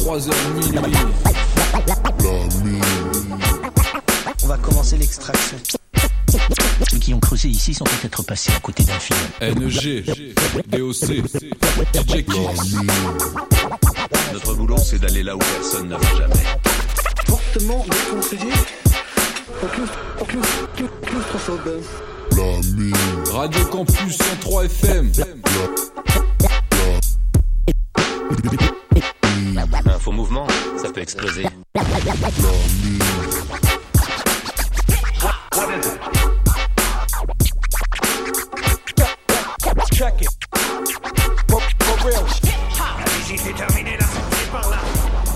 23h minuit. On va commencer l'extraction. Ceux qui ont creusé ici sont peut-être passés à côté d'un film. NG, DOC, DJ Kicks. Notre boulot, c'est d'aller là où personne ne va jamais. Fortement déconseillé. Claustrophobe. Radio Campus 103 FM. Un faux mouvement, ça peut exploser. Check it. For real. La visite est terminée, la sortie par là.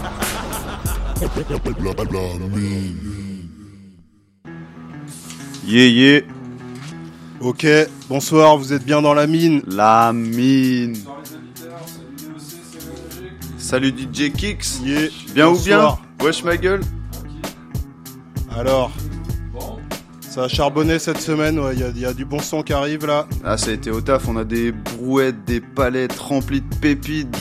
Yeah yeah. Ok, bonsoir, vous êtes bien dans la mine. La mine. Salut DJ Kicks. Yeah. Bien Bonsoir. ou bien? Wesh ma gueule. Alors, ça a charbonné cette semaine, ouais, il y a du bon son qui arrive là. Ah, ça a été au taf, on a des brouettes, des palettes remplies de pépites,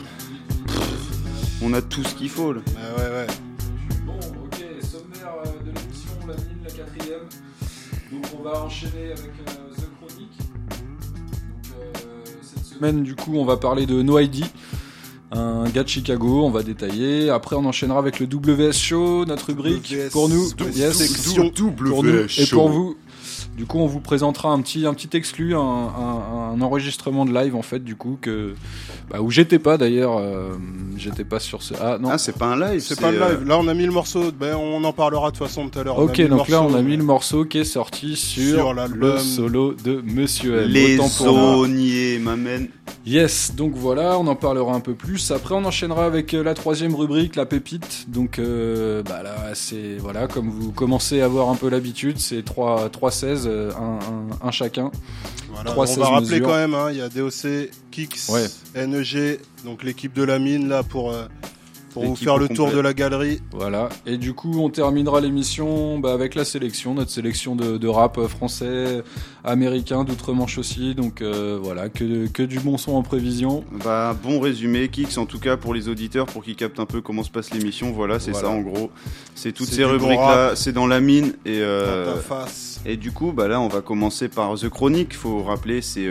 on a tout ce qu'il faut là. Ouais. Bon, ok, sommaire de l'émission, la mine, la 4ème. Donc on va enchaîner avec The Chronic. Donc cette semaine, du coup, on va parler de No ID, un gars de Chicago, on va détailler. Après, on enchaînera avec le WS Show, notre rubrique WS, pour nous. section Pour nous et pour vous. Du coup, on vous présentera un petit exclu, un enregistrement de live en fait, du coup où j'étais pas d'ailleurs, j'étais pas sur ce. Ah non. Ah, c'est pas un live. C'est pas le live. Là, on a mis le morceau. Ben, on en parlera de toute façon tout à l'heure. Ok, donc là, on a mis le morceau qui est sorti sur le solo de Monsieur M. Les Sauniers, m'amène. Yes, donc voilà, on en parlera un peu plus. Après, on enchaînera avec la 3ème rubrique, la pépite. Donc là, c'est voilà, comme vous commencez à avoir un peu l'habitude, c'est 3-16, un chacun. Voilà, 3, on va rappeler mesures. quand même, hein, il y a DOC, Kicks, Ouais. NEG, donc l'équipe de la mine là pour vous L'équipe faire au le tour complet. de la galerie. Voilà, et du coup on terminera l'émission avec la sélection, notre sélection de rap français, américain, d'outre-Manche aussi, donc voilà, que du bon son en prévision. Bah, bon résumé, Kicks en tout cas pour les auditeurs, pour qu'ils captent un peu comment se passe l'émission. Voilà, c'est Voilà. ça en gros. C'est toutes C'est ces du bon rubriques là, c'est dans la mine et Dans ta face. et du coup, bah là, on va commencer par The Chronic. Faut rappeler, c'est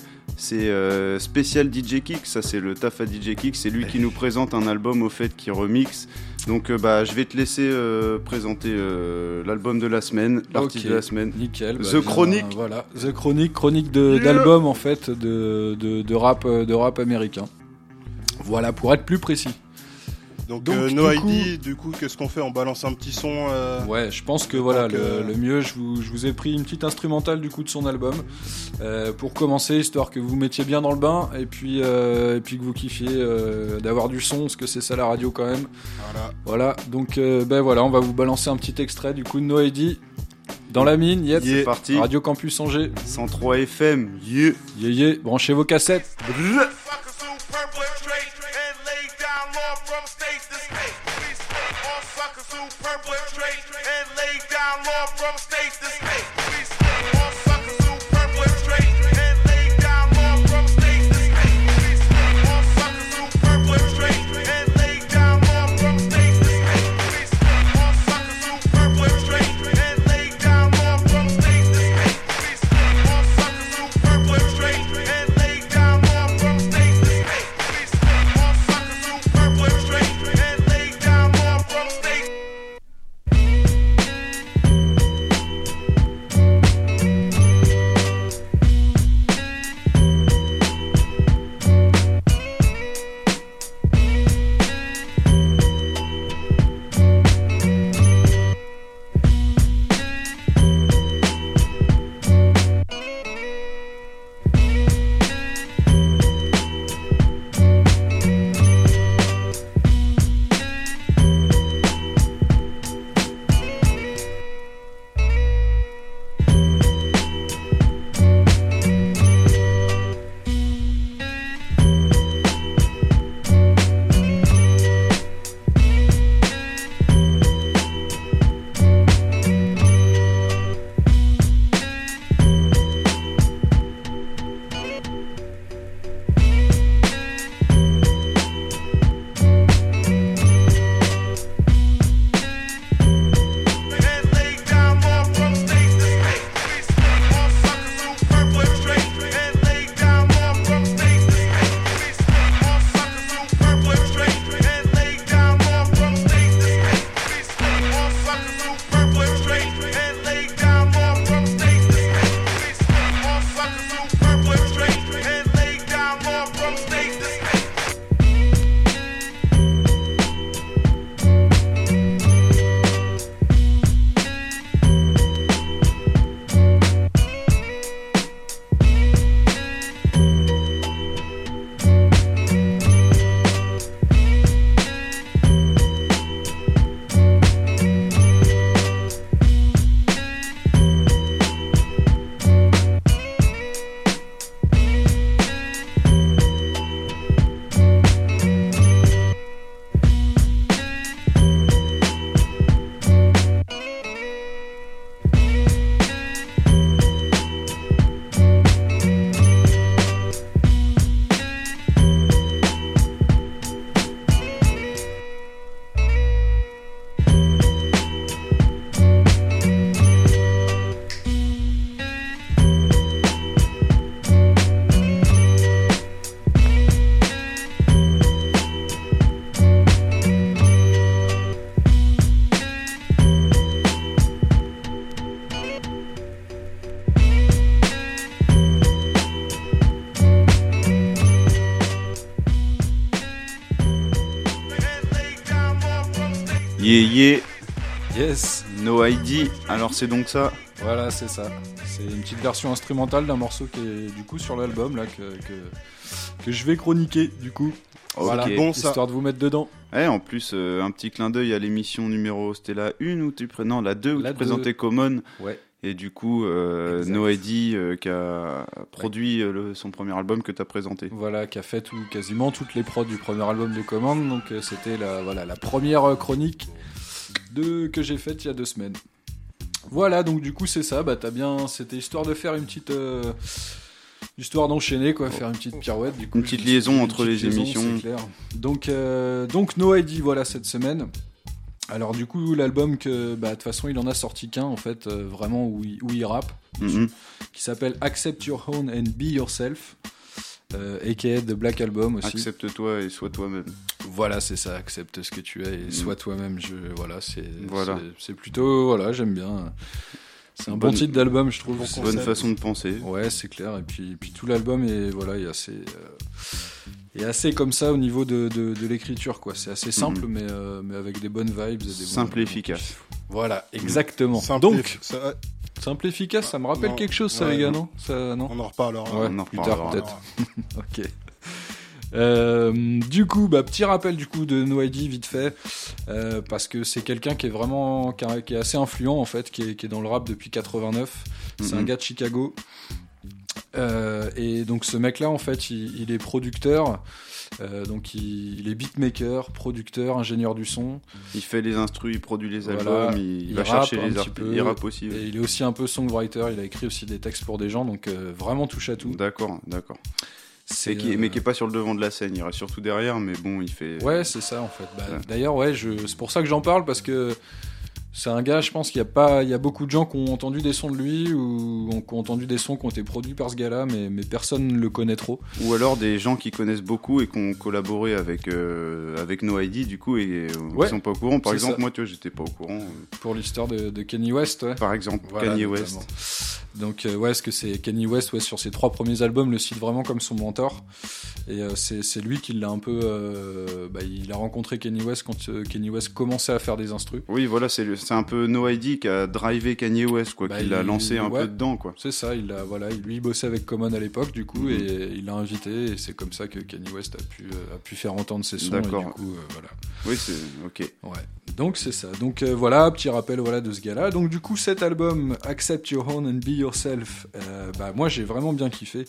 spécial DJ Kick. Ça, c'est le taf à DJ Kick. C'est lui qui nous présente un album au fait qui remixe. Donc, je vais te laisser présenter l'album de la semaine, l'artiste Ok, de la semaine. Nickel. The Chronic. Voilà, The Chronic, chronique d'album en fait de rap américain. Voilà, pour être plus précis. Donc, Donc, No du ID, du coup, qu'est-ce qu'on fait? On balance un petit son. Ouais, je pense que voilà, Donc, le mieux, je vous ai pris une petite instrumentale du coup de son album pour commencer, histoire que vous mettiez bien dans le bain et puis que vous kiffiez d'avoir du son, parce que c'est ça la radio quand même. Voilà, donc voilà, on va vous balancer un petit extrait du coup de No ID dans la mine. Yep, C'est parti. Radio Campus Angers. 103 FM. Yeah. Yeah, branchez vos cassettes. Yeah. Yes. No ID. Alors c'est donc ça. Voilà, c'est ça. C'est une petite version instrumentale d'un morceau qui est du coup sur l'album là que je vais chroniquer du coup. Voilà, Ok. Bon, ça. histoire de vous mettre dedans. En plus, un petit clin d'œil à l'émission numéro, c'était la 1 ou la 2 où La tu présentais Common. Ouais. Et du coup, Exact. No ID qui a produit son premier album que tu as présenté. Voilà, qui a fait quasiment toutes les prods du premier album de Command. Donc c'était la première chronique que j'ai faite il y a 2 semaines. Voilà, donc du coup c'est ça. C'était histoire de faire une petite histoire d'enchaîner quoi, faire une petite pirouette. Du coup, Une petite liaison entre les émissions. C'est clair. Donc No ID, voilà cette semaine. Alors du coup l'album de toute façon il en a sorti qu'un en fait, vraiment où il rappe, Mhm. qui s'appelle Accept Your Own and Be Yourself, aka The Black Album aussi. Accepte-toi et sois toi-même. Voilà, c'est ça, accepte ce que tu es et sois toi-même. Voilà. C'est plutôt, voilà, j'aime bien. C'est un bon Bonne- titre d'album, je trouve. Bonne façon de penser. Ouais, c'est clair. Et puis tout l'album est assez comme ça au niveau de l'écriture, quoi. C'est assez simple, mais avec des bonnes vibes. Et des Simple et efficace. Voilà, exactement. Simple Simple et efficace, ça me rappelle Non, quelque chose, ça, ouais, les gars, non. non? Non. On en reparlera. Ouais, on en plus tard reparlera. peut-être. Ok. Du coup, petit rappel du coup de No ID vite fait, parce que c'est quelqu'un qui est vraiment qui est assez influent en fait, qui est dans le rap depuis 89. C'est un gars de Chicago. Et donc ce mec-là en fait, il est producteur. Donc il est beatmaker, producteur, ingénieur du son. Il fait les instrus, il produit les Voilà. albums, il va rappe chercher un les petit artistes, peu, il rappe aussi. Et il est aussi un peu songwriter, il a écrit aussi des textes pour des gens, donc vraiment touche à tout. D'accord. C'est, Mais qui est pas sur le devant de la scène, il reste surtout derrière, mais bon, il fait. Ouais, c'est ça en fait. Ouais. D'ailleurs, c'est pour ça que j'en parle, parce que c'est un gars, je pense qu'il y a beaucoup de gens qui ont entendu des sons de lui ou qui ont entendu des sons qui ont été produits par ce gars-là, mais personne ne le connaît trop. Ou alors des gens qui connaissent beaucoup et qui ont collaboré avec No ID, du coup, et Ouais. ils sont pas au courant. Par C'est exemple, ça. moi, tu vois, j'étais pas au courant. Pour l'histoire de Kanye West, ouais. Par exemple, Voilà, Kanye notamment. West. Donc parce que c'est Kanye West, ouais, sur ses 3 premiers albums, le cite vraiment comme son mentor. Et c'est lui qui l'a un peu, il a rencontré Kanye West quand Kanye West commençait à faire des instrus. Oui, voilà, c'est un peu No ID qui a drivé Kanye West, quoi, Bah, qui l'a il- lancé un ouais. peu dedans, quoi. C'est ça, il bossait avec Common à l'époque, du coup, et il l'a invité, et c'est comme ça que Kanye West a pu faire entendre ses sons. D'accord. Et du coup, voilà. Oui, c'est ok. Ouais. Donc c'est ça. Donc voilà, petit rappel de ce gars-là. Donc du coup, cet album Accept Your Own and Be Yourself, moi j'ai vraiment bien kiffé.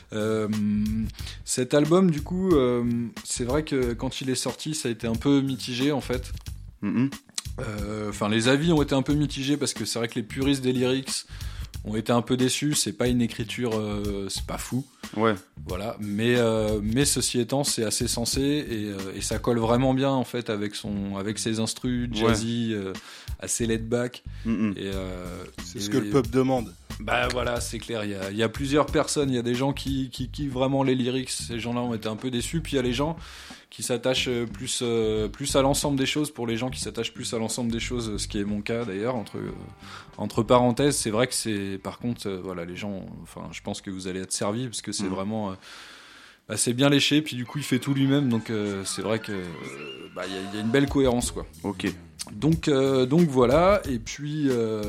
Cet album, du coup, c'est vrai que quand il est sorti, ça a été un peu mitigé en fait. Mhm. Enfin, les avis ont été un peu mitigés parce que c'est vrai que les puristes des lyrics ont été un peu déçus. C'est pas une écriture, c'est pas fou. Ouais. Voilà, mais ceci étant, c'est assez sensé et ça colle vraiment bien en fait avec ses instrus jazzy, assez laid back. Mhm. Et C'est ce que le peuple demande. bah voilà, c'est clair. Il y a plusieurs personnes. Il y a des gens qui kiffent vraiment les lyrics. Ces gens-là ont été un peu déçus. Puis il y a les gens qui s'attachent plus à l'ensemble des choses. Pour les gens qui s'attachent plus à l'ensemble des choses, ce qui est mon cas d'ailleurs. Entre parenthèses, c'est vrai que c'est. Par contre, voilà, les gens. Enfin, je pense que vous allez être servis parce que c'est vraiment. C'est bien léché. Puis du coup, il fait tout lui-même. Donc c'est vrai que il y a une belle cohérence, quoi. Ok. Donc voilà, et puis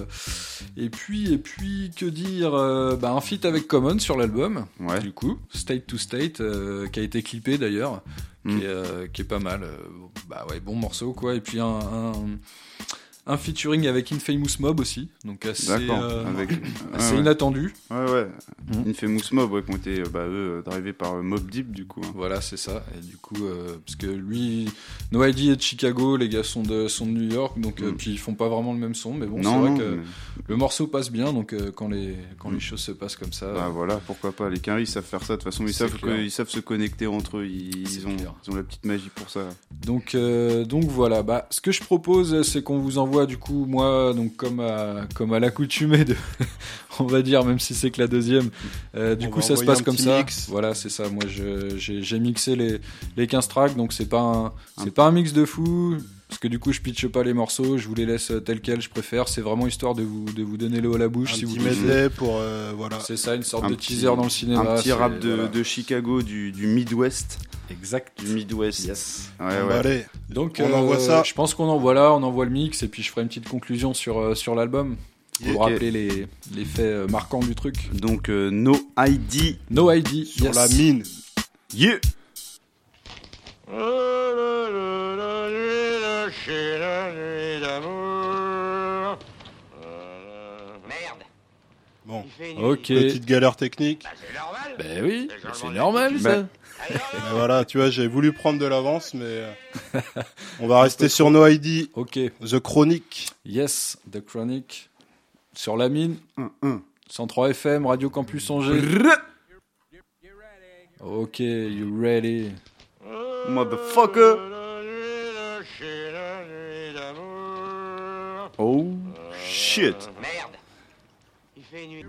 que dire, un feat avec Common sur l'album, Ouais. du coup, State to State, qui a été clippé d'ailleurs, qui est pas mal, bon morceau quoi, et puis un featuring avec Infamous Mob aussi, donc assez Ouais. inattendu. Ouais. Mhm. Infamous Mob, ouais, qui ont été eux drivés par Mobb Deep, du coup. Hein. Voilà, c'est ça. Et du coup, parce que lui, No ID est de Chicago, les gars sont de New York, donc puis ils font pas vraiment le même son, mais bon, c'est vrai que le morceau passe bien, donc quand les choses se passent comme ça. Bah voilà, pourquoi pas. Les Quinry, ils savent faire ça. De toute façon, ils C'est savent clair. ils savent se connecter entre eux. C'est Ils ont clair. la petite magie pour ça. Donc voilà. Ce que je propose, c'est qu'on vous envoie du coup, moi, donc comme à l'accoutumée de, on va dire, même si c'est que la deuxième. Du On coup, va ça se envoyer passe un comme petit ça. mix. Voilà, c'est ça. Moi, j'ai mixé les 15 tracks, donc c'est pas un mix de fou. parce que du coup je pitche pas les morceaux, je vous les laisse tels quels, je préfère. C'est vraiment histoire de vous donner l'eau à la bouche. Un si petit vous medley pour voilà. C'est ça, une sorte de teaser dans le cinéma. Un petit rap voilà. de Chicago, du Midwest. Exact. Du Midwest. Yes. Ouais, Bon, ouais. bah, allez, Donc on envoie ça. Je pense qu'on envoie là, on envoie le mix et puis je ferai une petite conclusion sur l'album pour vous Ok. rappeler les faits marquants du truc. Donc No ID No ID Sur yes. la mine. Yeah. Merde. Bon, Il fait nuit. Ok. petite galère technique. C'est normal. Ben oui, Les gens c'est vont normal dire- ça. Bah. Mais voilà, tu vois, j'ai voulu prendre de l'avance, mais on va rester sur No ID, Ok. The Chronic. Yes, The Chronic. Sur la mine. 103 FM, Radio Campus Angers. Ok, you ready. Motherfucker. Oh shit. Merde. Il fait nuit.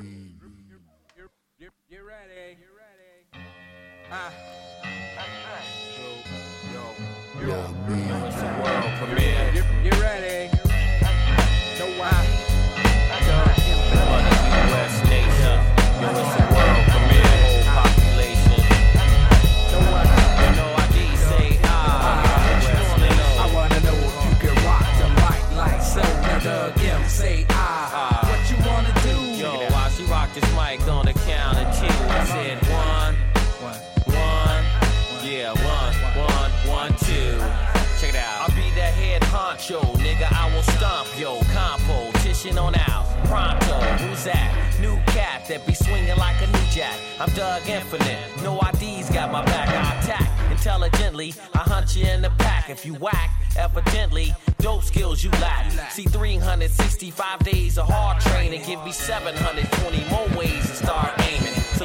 This mic on the count of two. I said 1, 1, yeah, 1, 2. Check it out. I'll be the head honcho, nigga. I will stomp yo. Competition on out. Pronto, who's that? New cat that be swinging like a new jack. I'm Doug Infinite. No ID's got my back. I attack intelligently. I hunt you in the pack. If you whack, evidently, dope skills you lack. See 365 days of hard training. Give me 720 more ways to start aiming. So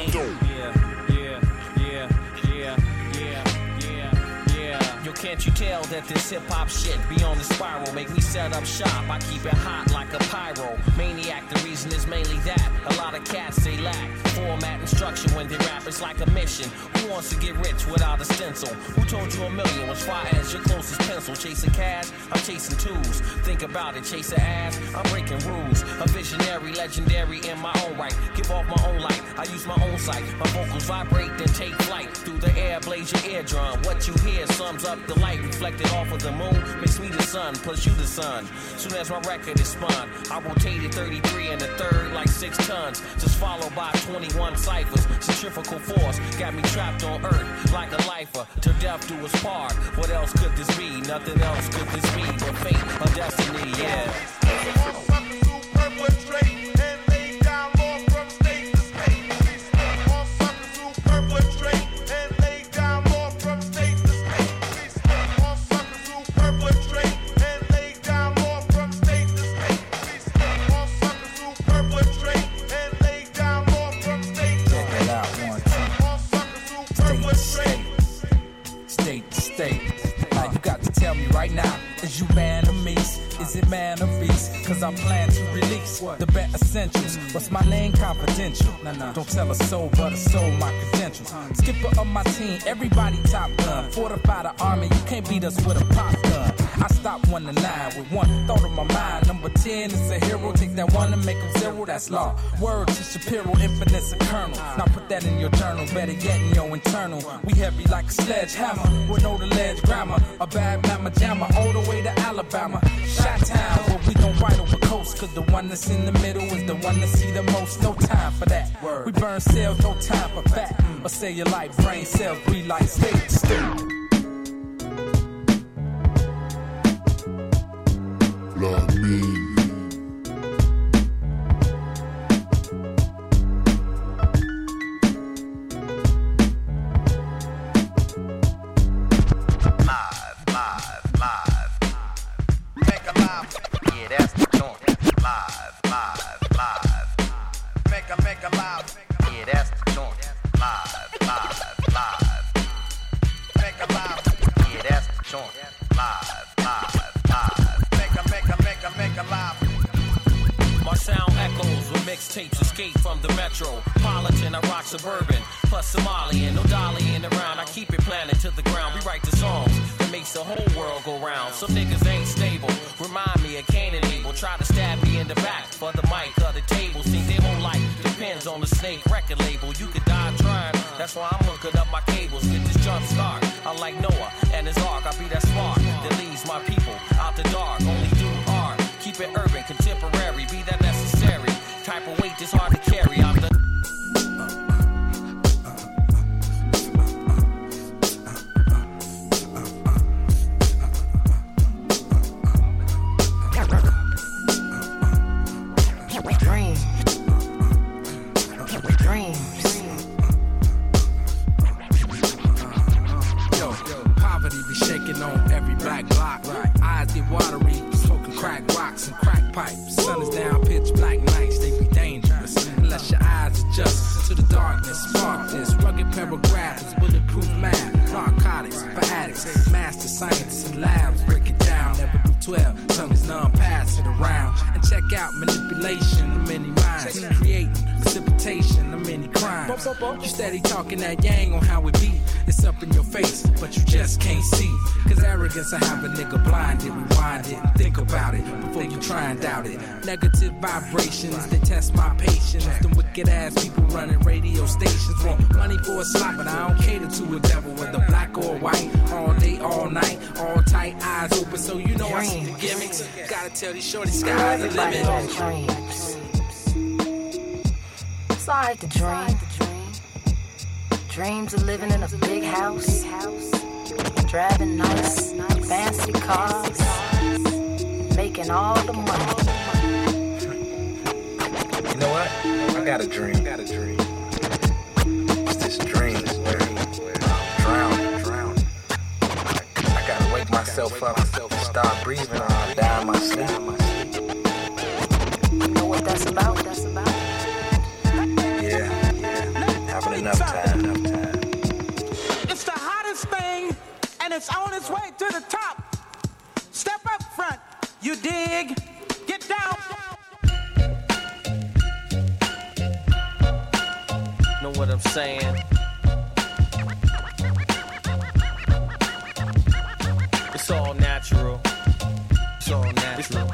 Yo, can't you tell that this hip-hop shit be on the spiral? Make me set up shop, I keep it hot like a pyro. Maniac, the reason is mainly that a lot of cats, they lack format and structure when they rap, it's like a mission. Who wants to get rich without a stencil? Who told you a million was far as your closest pencil? Chasing cash, I'm chasing tools. Think about it, chase a ass, I'm breaking rules. A visionary, legendary in my own right. Give off my own light, I use my own sight. My vocals vibrate, then take flight. Through the air, blaze your eardrum. What you hear sums up the light reflected off of the moon. Makes me the sun, plus you the sun. Soon as my record is spun, I rotated 33 and a third like 6 tons. Just followed by 21 ciphers. Centrifugal force got me trapped on earth like a lifer. Till death do us part. What else could this be? Nothing else could this be but fate or destiny, yeah. Is you man or beast? Is it man or beast? Cause I plan to release the bare essentials. What's my name? Confidential. Don't tell a soul, but a soul my credentials. Skipper of my team, everybody top gun. Fortify the army, you can't beat us with a pop gun. I stop 1 to 9 with one thought on my mind. Number 10 is a hero. Take that 1 and make him 0. That's law. Word to Shapiro, infinite's a kernel. Now put that in your journal. Better yet in your internal. We heavy like a sledgehammer with no the ledge grammar. A bad mamma jammer all the way to Alabama. Shot town, where we gon' ride over coast. Cause the one that's in the middle is the one that see the most. No time for that. We burn cells, no time for fat. Or say your life, brain cells, we like state. Love me. Mixtapes escape from the metropolitan. I rock suburban, plus Somalian. No dolly in the round. I keep it planted to the ground. We write the songs that makes the whole world go round. Some niggas ain't stable, remind me of Cain and Abel. Try to stab me in the back for the mic or the table. See, their whole life depends on the Snake record label. You could die trying, that's why I'm hooking up my cables. Get this jump start, unlike Noah and his ark. I'll be that spark that leads my people out the dark. Only do art, keep it urban, contemporary. Be that necessary, type of weight that's hard to carry. I'm the you steady talking that yang on how it be. It's up in your face, but you just can't see. Cause arrogance will have a nigga blinded. Rewind it and think about it before you try and doubt it. Negative vibrations, they test my patience. Them wicked ass people running radio stations want money for a slot, but I don't cater to a devil, whether black or white. All day, all night, all tight, eyes open, so you know I see the gimmicks. Gotta tell these shorty sky's the limit. It's alright to dream. Dreams of living in a big house, driving nice, fancy cars, making all the money. You know what? I got a dream. It's this dream where I'm drowning. I gotta wake myself up, start breathing, or I'll die in my sleep. You know what that's about? Yeah, having enough time. It's the hottest thing, and it's on its way to the top. Step up front, you dig? Get down. Know what I'm saying? It's all natural. It's all natural.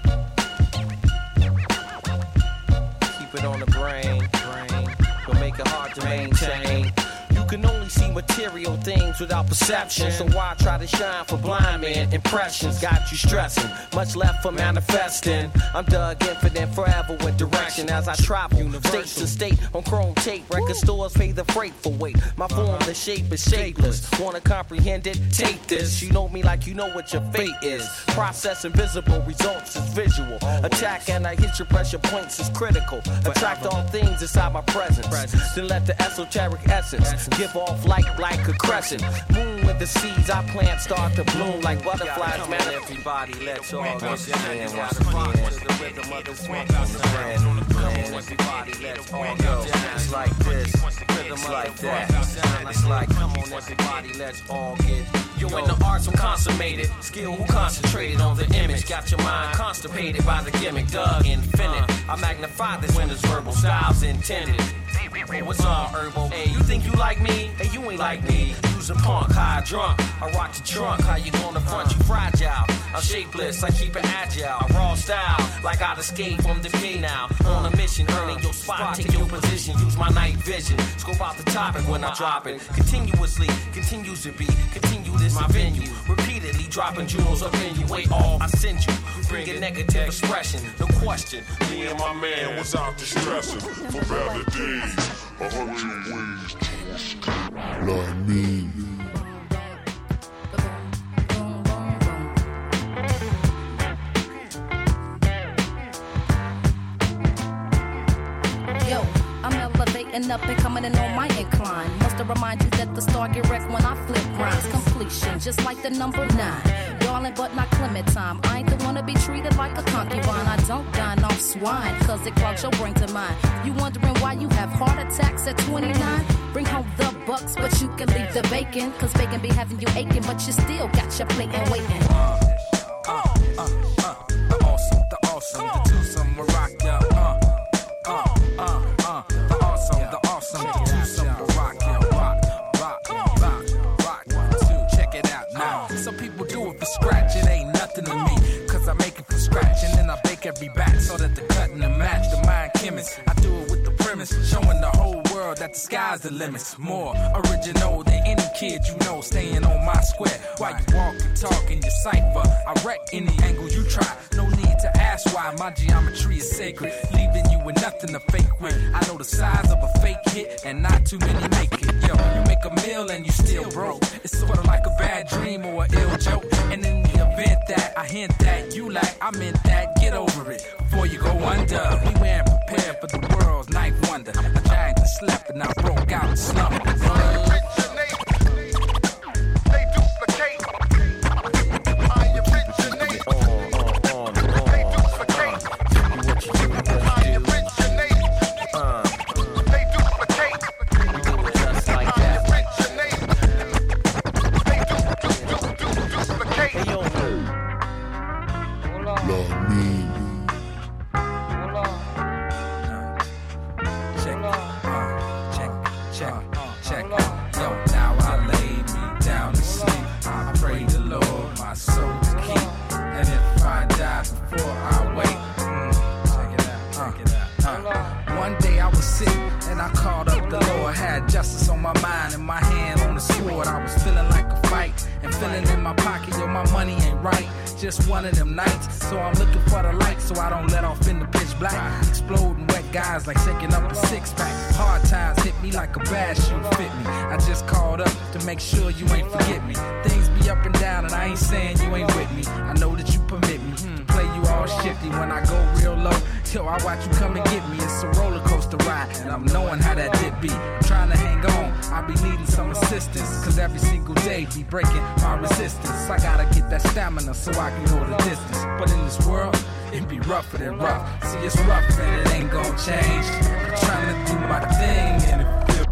Keep it on the brain. But make it hard to maintain. You can only see material things without perception. So why try to shine for blind man? Impressions got you stressing, much left for manifesting. I'm Doug Infinite, forever with direction as I travel state to state on chrome tape. Record stores pay the freight for weight. My form, the shape is shapeless. Wanna comprehend it? Take this. You know me like you know what your fate is. Process invisible, results is visual. Attack and I hit your pressure points is critical. Attract all things inside my presence. Then let the esoteric essence give off light like a crescent. Moon with the seeds I plant start to bloom like butterflies. Man, everybody, let's all get down. The rhythm of the wind. Come on, everybody, let's all go. It's like this, it's like that. It's like, come on, everybody, let's all get. Yo, in the arts, I'm consummated. Skill who concentrated on the image. Got your mind constipated by the gimmick. Doug Infinite. I magnify this when it's verbal styles intended. What's up, Herbal? Hey, you think you like me? Hey, you ain't like me. You's a punk, high drunk. I rock the trunk. How you gonna front? You fragile. I'm shapeless. I keep it agile. I raw style, like I'd escape from the pay now. On a mission, earning your spot, take your position. Use my night vision. Scope out the topic when I drop it. Continuously, continues to be. Continue this my venue. Repeatedly dropping jewels up in you. Way off, I send you. Bring a negative expression. No question. Me and my man was out distressing for better days. 100 ways to escape like me. Yo, I'm elevating up and coming in on my incline. Must have remind you that the star get wrecked when I flip rhymes. Completion, just like the number 9. Darling, but not Clementine. I ain't the one to be treated like a concubine. I don't dine off swine, cause it clogs your brain to mine. You wondering why you have heart attacks at 29? Bring home the bucks, but you can leave the bacon. Cause bacon be having you aching, but you still got your plate and waiting. The awesome, the twosome, will rock ya. The awesome, the twosome, will rock ya. Rock, 1, 2, check it out now. Some people bat so that the cutting and match the mind chemist. I do it with the premise, showing the whole world that the sky's the limits. More original than any kid you know, staying on my square while you walk and talk in your cipher. I wreck any angle you try, no need to ask why. My geometry is sacred, leaving you with nothing to fake with. I know the size of a fake hit, and not too many make it. Yo, you make a meal and you still broke. It's sort of like a bad dream or an ill joke. And in the event that I hint that you like, I meant that, get over it before you go under. We weren't prepared for the world's ninth wonder. A giant that slept and I broke out and slumped. Just one of them nights, so I'm looking for the light, so I don't let off in the pitch black. Exploding wet guys like shaking up a six pack. Hard times hit me like a bad shoe fit me. I just called up to make sure you ain't forget me. Things be up and down, and I ain't saying you ain't with me. I know that you permit me to play you all shifty when I go real low. Yo, I watch you come and get me. It's a roller coaster ride, and I'm knowing how that did be. I'm trying to hang on, I be needing some assistance, cause every single day be breaking my resistance. I gotta get that stamina so I can go the distance. But in this world, it be rougher than rough. See, it's rough and it ain't gon' change. I'm trying to do my thing and it feels.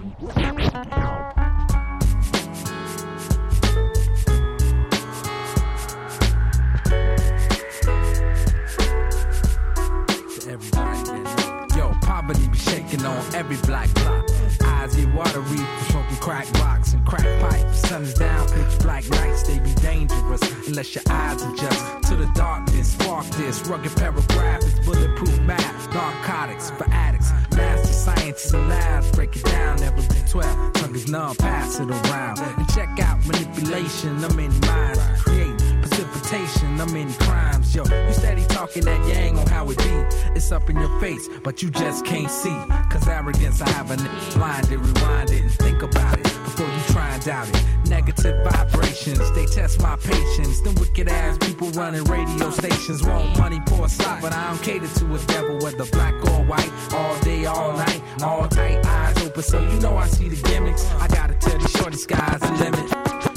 Poverty be shaking on every black block. Eyes get watery from smoking crack rocks and crack pipes. Sun's down, pitch black nights, they be dangerous unless your eyes adjust to the darkness. Spark this rugged paragraph is bulletproof math. Narcotics for addicts, master science in labs. Break it down, never be 12. Tongue is numb, pass it around. And check out manipulation, I'm in minds. Create precipitation, I'm in crimes. Yo, you steady talking that yang on how it be. It's up in your face, but you just can't see. Cause arrogance, I have a blinded, rewind it and think about it before you try and doubt it. Negative vibrations, they test my patience. Them wicked ass people running radio stations want money for a slot, but I don't cater to a devil, whether black or white. All day, all night, all tight, eyes open, so you know I see the gimmicks. I gotta tell these shorty sky's the limit.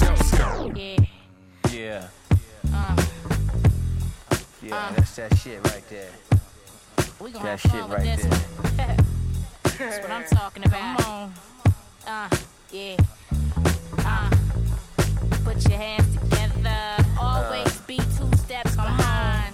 Yeah. Yeah, that's that shit right there. That shit right there. That's what I'm talking about. Come on. Yeah. Put your hands together. Always be 2 steps behind.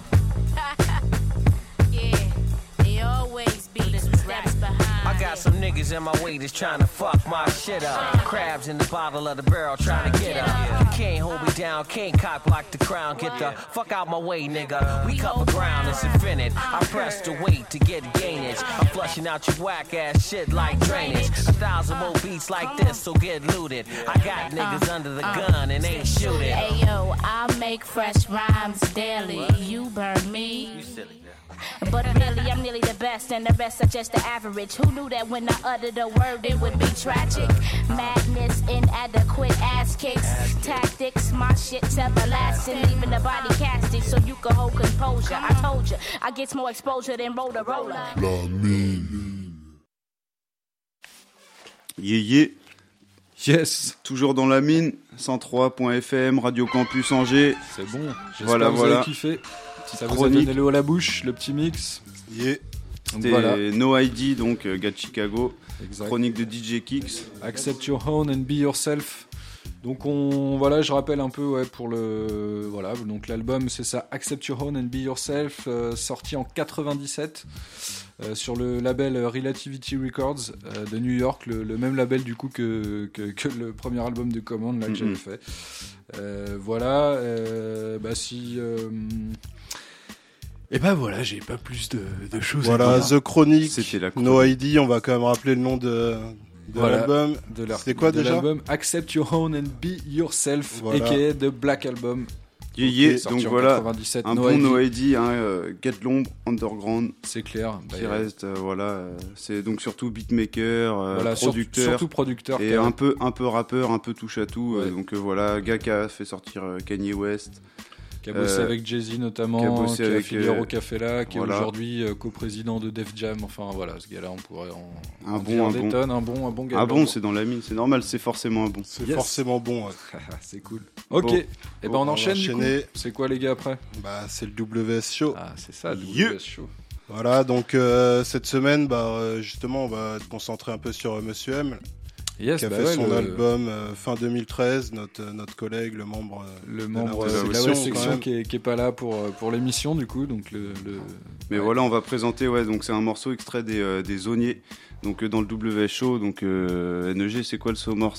Yeah. They always be 2 steps behind. I got some niggas in my way that's trying to fuck my shit up. Crabs in the bottom of the barrel trying to get up. You can't hold me down, can't cock block the crown. Get the fuck out my way, nigga. We cover ground, it's infinite. I press the weight to get gainage. I'm flushing out your whack ass shit like drainage. 1,000 more beats like this, so get looted. I got niggas under the gun and ain't shooting. Ayo, I make fresh rhymes daily. You burn me. You silly. But really, I'm nearly the best, and the rest are just the average. Who knew that when I uttered a word, it would be tragic? Madness, inadequate ass kicks, tactics, my shit's everlasting. Leaving the body casting so you can hold composure. I told you, I get more exposure than roller. La mine. Yeah. Yes. Toujours dans la mine, 103.fm, Radio Campus Angers. C'est bon. Voilà, que vous avez kiffé. Ça vous a donné l'eau à la bouche, le petit mix. Yeah. C'était voilà. No ID, donc gars de Chicago. Exact. Chronique de DJ Kicks. Accept your own and be yourself. Donc voilà, je rappelle un peu pour le voilà, donc l'album c'est ça, Accept Your Own and Be Yourself, sorti en 97 sur le label Relativity Records de New York, le même label du coup que le premier album de Command là que j'avais fait. Voilà, si Et ben voilà, j'ai pas plus de choses Voilà, à dire. The Chronic, C'était la No ID, on va quand même rappeler le nom de l'album. C'était quoi déjà l'album Accept Your Own and Be Yourself, Voilà. aka The Black Album. Donc voilà, 97, un No bon ID. No ID, Get l'ombre, Underground. C'est clair. Qui reste, c'est donc surtout beatmaker, Voilà, producteur. surtout producteur. Et un peu rappeur, un peu touche à tout. Donc voilà, gars qui a fait sortir Kanye West. Qui a bossé avec Jay-Z notamment, qui a filé Rocafella, qui est aujourd'hui coprésident de Def Jam. Enfin voilà, ce gars-là, on pourrait en dire des tonnes. Un bon gars. Un bon, c'est dans la mine, c'est normal, c'est forcément un bon. C'est forcément bon. Ouais. C'est cool. Ok, Bon. Et ben on enchaîne du coup. C'est quoi les gars après? Bah c'est le WS Show. Ah c'est ça, le WS Show. Voilà, donc cette semaine, justement, on va se concentrer un peu sur Monsieur M. Qui a fait son album fin 2013, notre collègue, le membre de la section qui est pas là pour l'émission du coup, donc Mais voilà, on va présenter, donc c'est un morceau extrait des Zoniers, donc dans le WS Show, donc NEG, c'est quoi le Somor?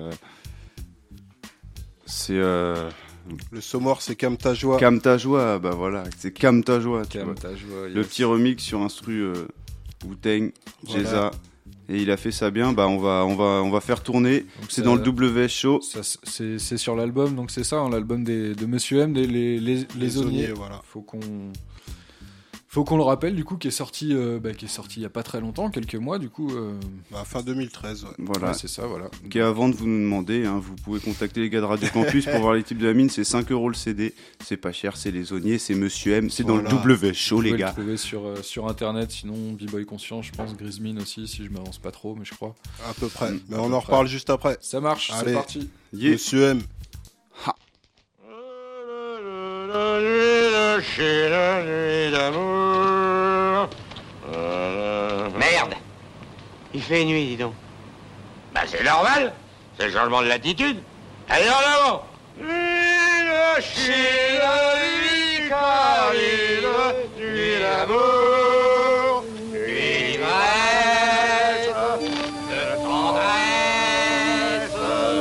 C'est le Somor, c'est Calme ta joie. Calme ta joie, bah voilà, c'est Calme ta joie. Calme ta joie. Le petit remix sur instru Wu-Tang, Jeza. Et il a fait ça bien, on va faire tourner. Donc c'est dans le WS Show. C'est sur l'album, donc c'est ça, hein, l'album de Monsieur M, les Zoniers. Voilà. Faut qu'on le rappelle du coup, qui est sorti il y a pas très longtemps, quelques mois du coup. Fin 2013. Ouais. Voilà, ouais, c'est ça, voilà. Et avant de vous nous demander, vous pouvez contacter les gars de Radio Campus pour voir les types de la mine. C'est 5€ le CD, c'est pas cher, c'est les Zoniers, c'est Monsieur M, c'est dans le WS Show les gars. Vous pouvez le trouver sur internet, sinon B-Boy Conscient, je pense, Grismine aussi, si je m'avance pas trop, mais je crois. À peu près. Mais on en reparle juste après. Ça marche, allez, c'est parti. Monsieur M. Merde! Il fait nuit, dis donc. Bah c'est normal, c'est le changement de latitude. Allez en avant! Du l'amour, du l'ivresse, de tendresse.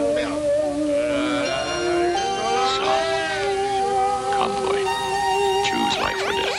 Cowboy, choose life or death.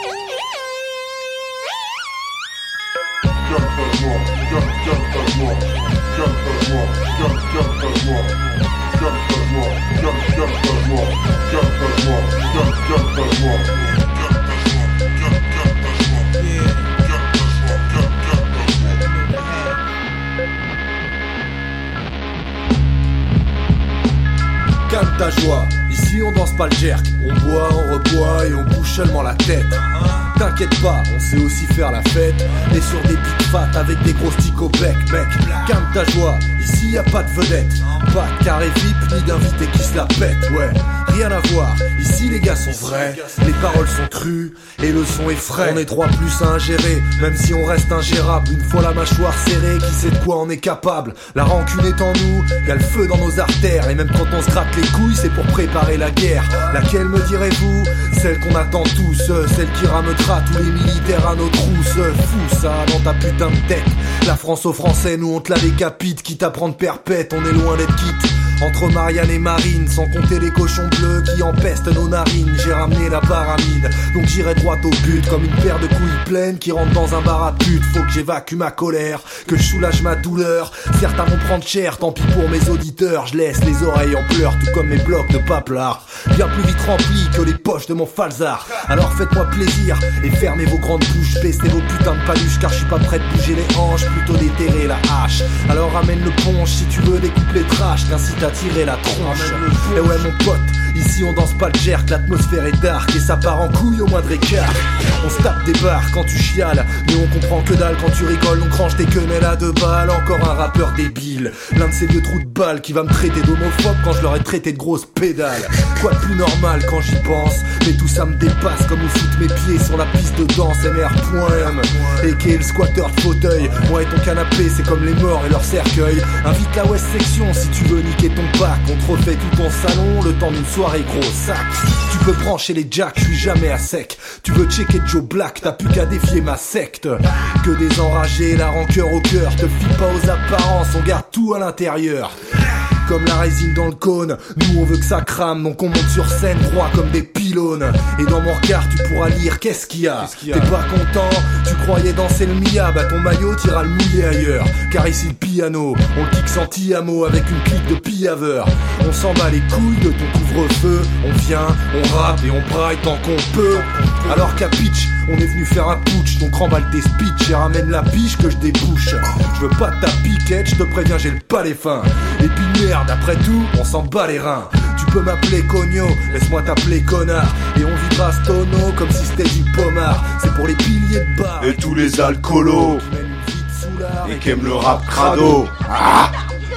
Calme ta joie, ici on danse pas le jerk. On boit, on reboit et on bouge seulement la tête. T'inquiète pas, on sait aussi faire la fête. Et sur des pics fat avec des gros sticks au bec, mec. Calme ta joie, ici y a pas de vedette. Pas de carré VIP ni d'invité qui se la pète, ouais. Rien à voir, ici les gars sont vrais. Les paroles sont crues et le son est frais. On est 3 plus à ingérer, même si on reste ingérable. Une fois la mâchoire serrée, qui sait de quoi on est capable. La rancune est en nous, y'a le feu dans nos artères. Et même quand on se gratte les couilles, c'est pour préparer la guerre. Laquelle me direz-vous? Celle qu'on attend tous, celle qui rameutera tous les militaires à nos trousses. Fous ça dans ta putain de tête. La France aux Français, nous on te la décapite. Quitte à prendre perpète, on est loin d'être quitte. Entre Marianne et Marine, sans compter les cochons bleus qui empestent nos narines. J'ai ramené la pyramide, donc j'irai droit au but. Comme une paire de couilles pleines qui rentrent dans un bar à pute. Faut que j'évacue ma colère, que je soulage ma douleur. Certains vont prendre cher, tant pis pour mes auditeurs. Je laisse les oreilles en pleurs, tout comme mes blocs de paplard. Bien plus vite remplis que les poches de mon falzar. Alors faites-moi plaisir et fermez vos grandes bouches. Baissez vos putains de paluches, car je suis pas prêt de bouger les hanches, plutôt déterrer la hache. Alors ramène le ponche si tu veux découper les trash, qu'incite à tirer la tronche. Et ouais mon pote, ici on danse pas le jerk, l'atmosphère est dark et ça part en couille au moindre écart. On se tape des barres quand tu chiales, mais on comprend que dalle quand tu rigoles. Donc range tes quenelles à 2 balles, encore un rappeur débile. L'un de ces vieux trous de balles qui va me traiter d'homophobe quand je leur ai traité de grosse pédale. Quoi de plus normal quand j'y pense, mais tout ça me dépasse comme où foutent mes pieds sur la piste de danse. MR.M et qui est le squatteur de fauteuil. Moi et ton canapé c'est comme les morts et leur cercueil. Invite la West Section si tu veux niquer ton pack. On te refait tout ton salon le temps d'une soirée gros sac. Tu peux brancher les jacks, je suis jamais à sec. Tu veux checker Joe Black, t'as plus qu'à défier ma secte. Que des enragés, la rancœur au cœur. Te fie pas aux apparences, on garde tout à l'intérieur. comme la résine dans le cône. Nous on veut que ça crame, donc on monte sur scène droit comme des pylônes. Et dans mon regard tu pourras lire qu'est-ce qu'il y a. T'es pas content, tu croyais danser le Mia. Bah ton maillot t'iras le mouiller ailleurs. Car ici le piano, on le kick sans ti-amo avec une clique de piaveurs. On s'en bat les couilles de ton couvre-feu. On vient, on rappe et on braille tant qu'on peut. Alors qu'à pitch, on est venu faire un putsch. Donc remballe tes speech et ramène la biche que je débouche. Je veux pas ta piquette, je te préviens j'ai le palais fin. Et puis merde, après tout, on s'en bat les reins. Tu peux m'appeler Cogno, laisse-moi t'appeler connard. Et on vivra stono comme si c'était du pommard. C'est pour les piliers de bar et tous les alcoolos qui mènent une vie de soulard et qui aiment le rap crado. Ah.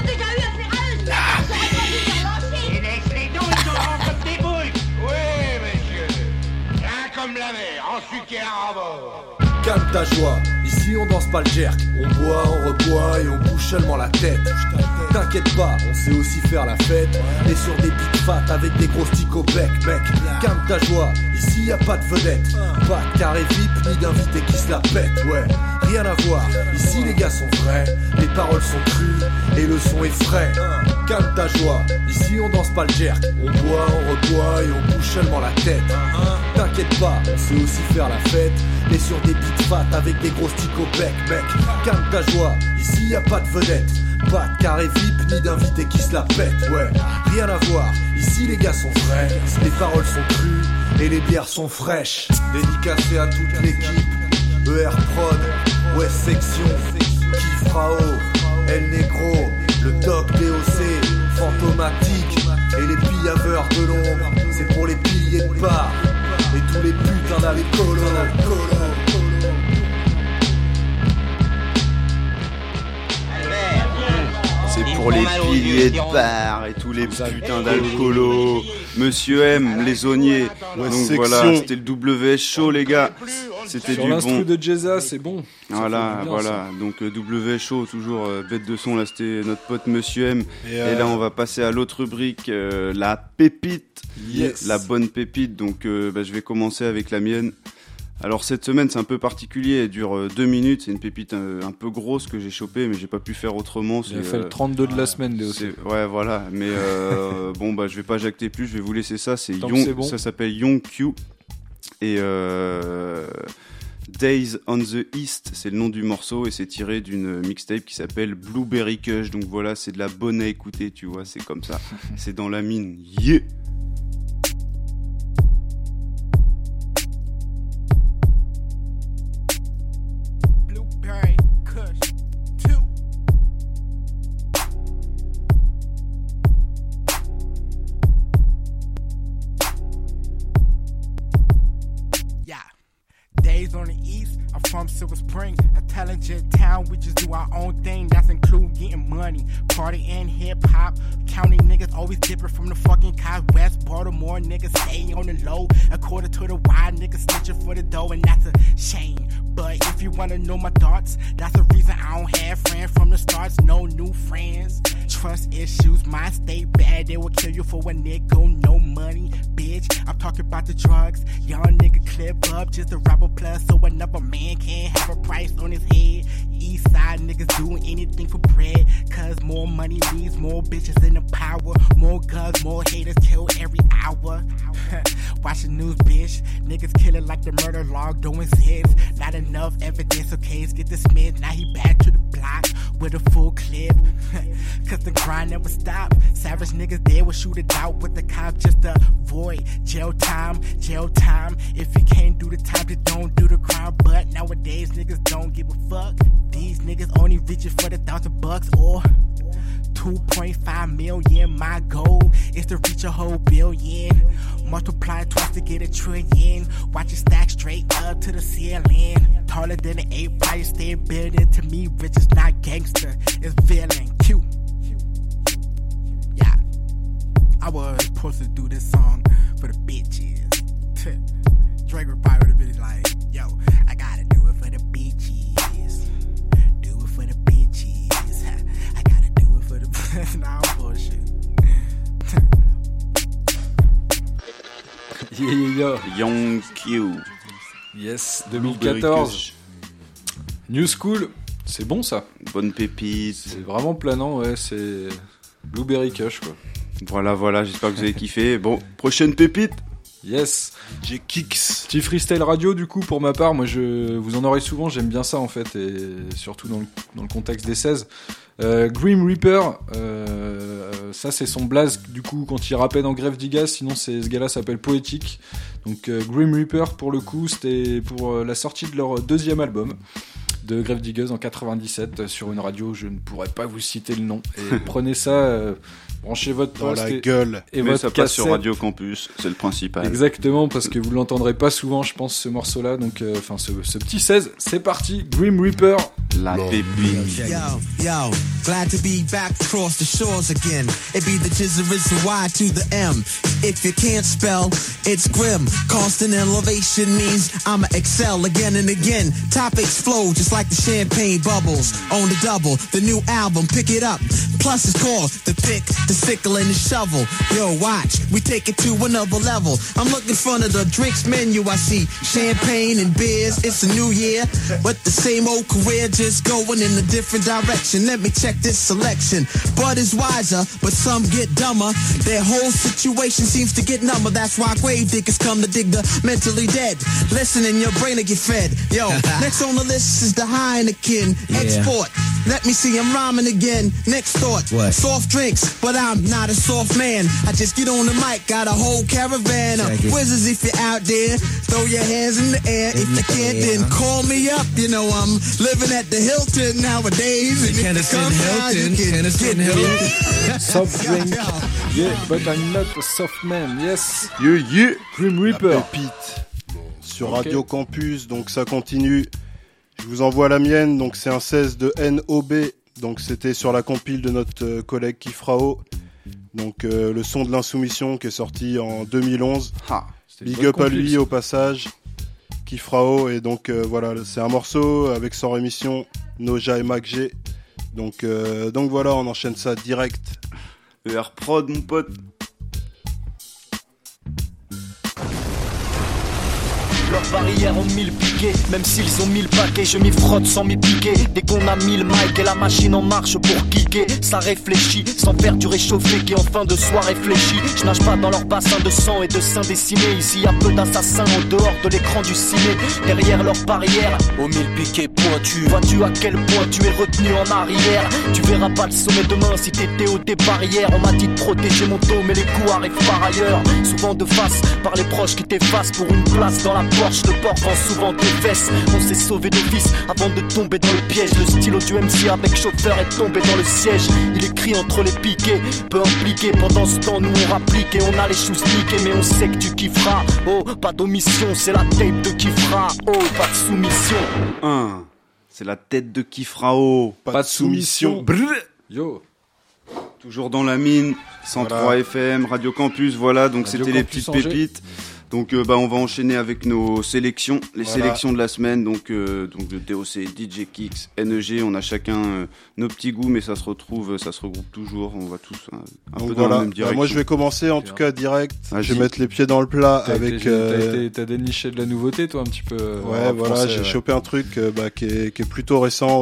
Calme ta joie, ici on danse pas le jerk. On boit, on reboit et on bouge seulement la tête. T'inquiète pas, on sait aussi faire la fête. Et sur des pics fat avec des gros sticks au bec, mec. Calme ta joie, ici y a pas de vedette. Pas de carré VIP ni d'invité qui se la pète, ouais. Rien à voir, ici les gars sont vrais. Les paroles sont crues et le son est frais. Calme ta joie, ici on danse pas le jerk. On boit, on reboit et on bouge seulement la tête. T'inquiète pas, on sait aussi faire la fête. Et sur des beats fat avec des gros sticks au bec, mec. Calme ta joie, ici y a pas de vedette. Pas de carré VIP ni d'invité qui se la pète, ouais. Rien à voir, ici les gars sont vrais. Les paroles sont crues et les bières sont fraîches. Dédicacé à toute l'équipe, ER Prod, West Section, Kifrao, El Negro, le Doc DOC, Fantomatique et les pillaveurs de l'ombre. C'est pour les piliers de bar et tous les putains d'alcoolo. C'est pour les piliers de bar et tous les putains d'alcoolos. Monsieur M, les auniers. Donc voilà, c'était le WS Show les gars. C'était sur du l'instru bon. de Jezza, c'est bon. Voilà, voilà. Donc WS Show, toujours bête de son. Là, c'était notre pote Monsieur M. Et là, on va passer à l'autre rubrique, la pépite. Yes. La bonne pépite. Donc, je vais commencer avec la mienne. Alors cette semaine c'est un peu particulier, elle dure 2 minutes, c'est une pépite un peu grosse que j'ai chopée mais j'ai pas pu faire autrement. J'ai fait le 32 de la semaine Léo. Ouais voilà, mais je vais pas jacter plus, je vais vous laisser ça, bon. Ça s'appelle Young Q et Days on the East, c'est le nom du morceau et c'est tiré d'une mixtape qui s'appelle Blueberry Kush, donc voilà c'est de la bonne à écouter tu vois, c'est comme ça, c'est dans la mine, yeah. Days on the east, I'm from Silver Spring, intelligent town, we just do our own thing, that's include getting money, party and hip hop, county niggas always different from the fucking cops, West Baltimore niggas stay on the low, according to the wild niggas snitching for the dough, and that's a shame, but if you wanna know my thoughts, that's the reason I don't have friends from the starts, no new friends, trust issues, mine stay bad, they will kill you for a nigga, no money, bitch, I'm talking about the drugs, young nigga clip up, just a rapper plus, so another man can't have a price on his head. East side niggas doing anything for bread, cause more money means more bitches in the power, more guns, more haters kill every hour. Watch the news, bitch, niggas killing like the murder log don't exist. Not enough evidence, so case get dismissed. Now he back to the block with a full clip, cause the grind never stop. Savage niggas there will shoot it out with the cops just to avoid jail time. If you can't do the time, just don't do the crime. But nowadays niggas don't give a fuck. These niggas only reaching for the $1,000 or 2.5 million. My goal is to reach a whole billion. Multiply twice to get $1 trillion. Watch it stack straight up to the ceiling. Taller than an ape, probably stay building. To me, rich is not gangster, it's villain. Q. Yeah, I was supposed to do this song for the bitches. Drake would probably would have been like, yo, I gotta do it for the bitches. Do it for the bitches. I gotta do it for the... Nah, I'm bullshit. Young Q. Yes, 2014. New School, c'est bon ça. Bonne pépite. C'est vraiment planant, ouais, c'est... Blueberry Kush, quoi. Voilà, j'espère que vous avez kiffé. Bon, prochaine pépite. Yes. J'ai Kicks. Petit freestyle radio du coup pour ma part, moi vous en aurez souvent, j'aime bien ça en fait, et surtout dans le contexte des 16. Grim Reaper, ça c'est son blaze du coup quand il rappait dans Grave Diggas, sinon ce gars-là s'appelle Poétique. Donc Grim Reaper pour le coup c'était pour la sortie de leur deuxième album de Grave Diggas en 97 sur une radio, je ne pourrais pas vous citer le nom, et prenez ça, branchez votre dans poste la gueule. Et mais ça passe sur Radio Campus, c'est le principal. Exactement, parce que vous l'entendrez pas souvent, je pense, ce morceau-là. Donc, ce petit 16, c'est parti. Grim Reaper, la pépite. Yo, glad to be back across the shores again. It be the Jizzeriz Y to the M. If you can't spell, it's grim. Constant elevation means I'ma excel again and again. Topics flow just like the champagne bubbles on the double. The new album, pick it up. Plus it's called The Pick, The Sickle, and The Shovel. Yo, watch, we take it to another level. I'm looking in front of the drinks menu, I see champagne and beers. It's a new year, but the same old career just going in a different direction. Let me check this selection. Bud is wiser, but some get dumber. Their whole situation seems to get number. That's why grave diggers come to dig the mentally dead. Listen and your brain will get fed. Yo, next on the list is the Heineken export. Let me see, I'm rhyming again. Next thought, what? Soft drinks, but I'm not a soft man. I just get on the mic, got a whole caravan of wizards. If you're out there, throw your hands in the air. If you can't, then call me up. You know I'm living at the Hilton nowadays. And Kennison Hilton. Soft drink, yeah, but I'm not a soft man. Yes. Yeah. Grim Reaper. Pépite sur Radio Campus, donc ça continue. Je vous envoie la mienne, donc c'est un 16 de NOB, donc c'était sur la compile de notre collègue Kifrao, donc le son de l'insoumission qui est sorti en 2011. Big up à lui au passage, Kifrao, et donc voilà, c'est un morceau avec sans rémission, Noja et Mac G, donc voilà, on enchaîne ça direct. ER Prod mon pote. Leurs barrières ont 1000 piquets, même s'ils ont 1000 paquets, je m'y frotte sans m'y piquer. Dès qu'on a 1000 mics et la machine en marche pour kicker, ça réfléchit, sans faire du réchauffé qui en fin de soir réfléchit. Je nage pas dans leur bassin de sang et de seins décimés. Ici y'a peu d'assassins au dehors de l'écran du ciné. Derrière leurs barrières, aux 1000 piquets pointus. Vois-tu à quel point tu es retenu en arrière? Tu verras pas le sommet demain si t'étais au des barrières. On m'a dit de protéger mon dos, mais les coups arrivent par ailleurs. Souvent de face, par les proches qui t'effacent pour une place dans la Porsche, le port vend souvent tes fesses. On s'est sauvé d'office avant de tomber dans le piège. Le stylo du MC avec chauffeur est tombé dans le siège. Il écrit entre les piquets, peu impliqué. Pendant ce temps nous on rapplique et on a les choses niquées. Mais on sait que tu kifferas. Oh, pas d'omission, c'est la tape de Kifra. Oh, pas de soumission. C'est la tête de Kifrao. Pas de soumission. Yo. Toujours dans la mine, 103 voilà. FM, Radio Campus, voilà, donc Radio c'était Campus les petites pépites. Donc on va enchaîner avec nos sélections, les sélections de la semaine, donc de DOC, DJ Kicks, NEG, on a chacun nos petits goûts, mais ça se regroupe toujours, on va tous un peu dans la même direction. Moi je vais commencer en tout cas direct, je vais mettre les pieds dans le plat avec... T'as déniché de la nouveauté toi un petit peu ouais voilà, français, j'ai chopé un truc qui est plutôt récent,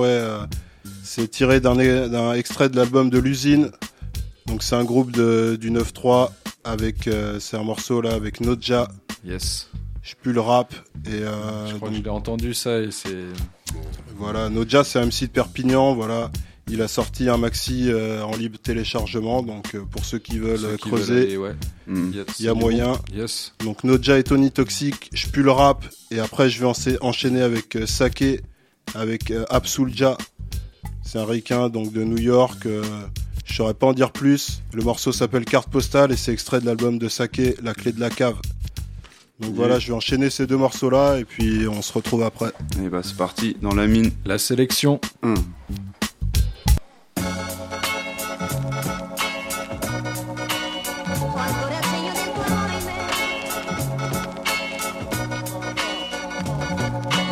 c'est tiré d'un extrait de l'album de l'usine. Donc c'est un groupe du 9-3 avec c'est un morceau là avec Noja. Yes. Je pue le rap et je crois que je l'ai entendu ça et c'est voilà, Noja c'est un MC de Perpignan, voilà, il a sorti un maxi en libre téléchargement, donc pour ceux qui veulent creuser, il y a moyen. Yes. Donc Noja et Tony Toxic, je pue le rap et après je vais enchaîner avec Sake avec Absulja. C'est un ricain donc de New York. Je saurais pas en dire plus. Le morceau s'appelle Carte Postale et c'est extrait de l'album de Sake, La Clé de la Cave. Donc voilà, je vais enchaîner ces deux morceaux-là et puis on se retrouve après. Et c'est parti, dans la mine. La sélection.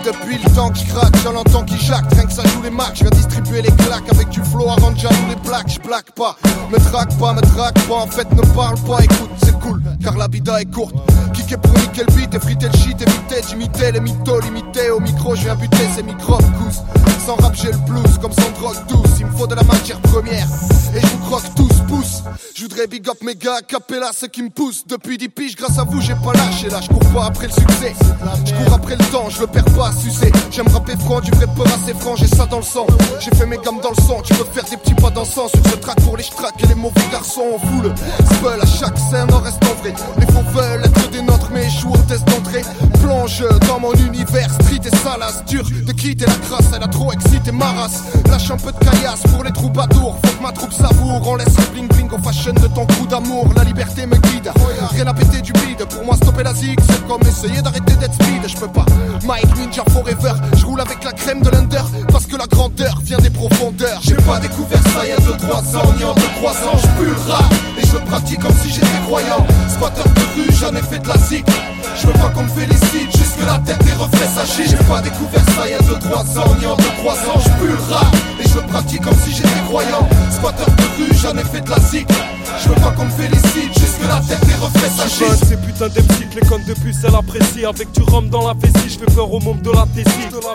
depuis le temps que je craque, j'en entends qui jacte, rien que ça joue les macs. Je viens distribuer les claques avec du flow à rendre jaloux les plaques. Je blague pas, me traque pas, en fait ne parle pas, écoute, c'est cool, car la bida est courte. Kicker pour niquer le beat, effriter le shit, éviter d'imiter les mythos, limiter au micro, je viens buter ces microbes, cousse. Sans rap j'ai le blues, comme sans drogue douce, il me faut de la matière première, et je vous croque tous, pousse. Je voudrais big up mes gars, capella ceux qui me poussent. Depuis 10 piges, grâce à vous j'ai pas lâché là, je cours pas après le succès. Je cours après le temps, je le perds pas à sucer. J'aime rapper franc, du vrai peur assez franc, j'ai ça dans le sang. J'ai fait mes gammes dans le sang, tu peux faire des petits pas dansants. Sur ce track pour les stracks et les mauvais garçons, on fout le spell à chaque scène en restant vrai. Les faux veulent être des nôtres mais échouent au test d'entrée. Plonge dans mon univers, street et salace. Dur de quitter la crasse, elle a trop excité ma race. Lâche un peu de caillasse pour les troubadours, faut que ma troupe savoure. On laisse le bling bling au fashion de ton coup d'amour. La liberté me guide, rien à péter du bide. Pour moi stopper la zig, c'est comme essayer d'arrêter d'être speed. Je peux pas, Mike Ninja Forever. Je roule avec la crème de l'under, parce que la grandeur vient des profondeurs. J'ai pas découvert ça il y a 2-3 ans, ni en 2-3 ans. Je pue le rap et je le pratique comme si j'étais croyant. Squatter de rue, j'en ai fait de la zig. Je veux pas qu'on me félicite, jusque la tête des reflets s'agit. J'ai pas découvert ça il y a 2-3 ans, ni en 2-3 ans. Je pue le rap et je le pratique comme si j'étais croyant. Squatter de rue, j'en ai fait de la zig. Je veux pas qu'on me félicite, jusque la tête des reflets s'agit. Ces putains d'MC, les connes de puce elle apprécie. Avec du rhum dans la vessie, je fais peur au môme de la tessie.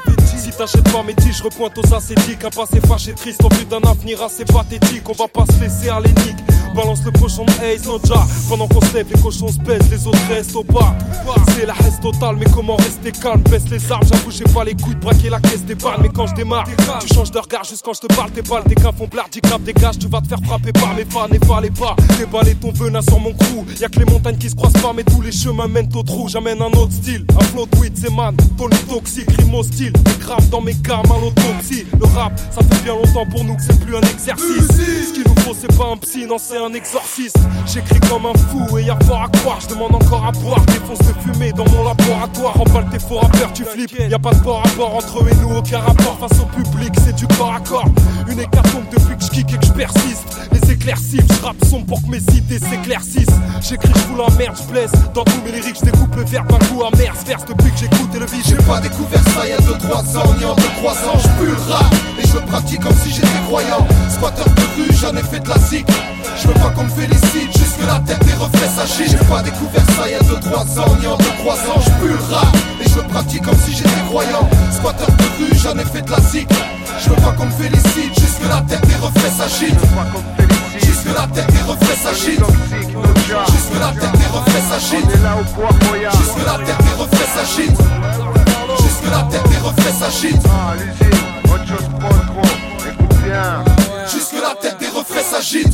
Si t'achètes pas mes tiges, je repointe aux ascétiques. Un passé fâché triste, en vue d'un avenir assez pathétique. On va pas se laisser à l'énique. Balance le pochon de Ace, no ja. Pendant qu'on se lève, les cochons se baissent, les autres restent au bas. C'est la haisse totale, mais comment rester calme? Baisse les armes, j'avoue j'ai pas les couilles de braquer la caisse des balles. Mais quand je démarre, tu changes de regard juste quand je te parle. Tes balles, tes gars font blardi, cap, dégage, tu vas te faire frapper par mes fans et fallait pas déballer ton venin sur mon crew. Y'a que les montagnes qui se croisent pas, mais tous les chemins mènent au trou. J'amène un autre style, un flow de weed, c'est man, Tony toxique, rime hostile. Des graves dans mes gammes à l'autopsie. Le rap, ça fait bien longtemps pour nous que c'est plus un exercice. Ce qu'il nous faut, c'est pas un psy, non, c'est un exorciste. J'écris comme un fou et y'a fort à croire. Je demande encore à boire, défonce de fumée dans mon laboratoire. Emballe tes faux rappeurs, tu flippes. Y'a pas de port à bord entre eux et nous, aucun rapport. Face au public, c'est du corps à corps. Une hécatombe depuis que je kick et que je persiste. Les éclaircissent, je rappe son pour que mes idées s'éclaircissent. J'écris, je fous la merde, je blesse. Dans tous mes lyriques, je découpe le verbe un goût amer. Verse depuis que j'écoute et le vide. J'ai pas découvert ça il y a 2-3 ans, ni en 2-3 ans. Je pue le rap et je le pratique comme si j'étais croyant. Squatter de rue, j'en ai fait de la zig. Je veux pas qu'on me félicite, jusque la tête des reflets s'agit. J'ai pas découvert ça il y a 2-3 ans, ni en 2-3 ans. Je pue le rap et je le pratique comme si j'étais croyant. Squatter de rue, j'en ai fait de la zig. Je veux pas qu'on me félicite, jusque la tête des reflets s'agit. Jusque la tête des reflets s'agit. Jusque la tête des reflets s'agit. Jusque la tête des reflets s'agit. Jusque la tête des reflets s'agit. Jusque la tête des reflets s'agite.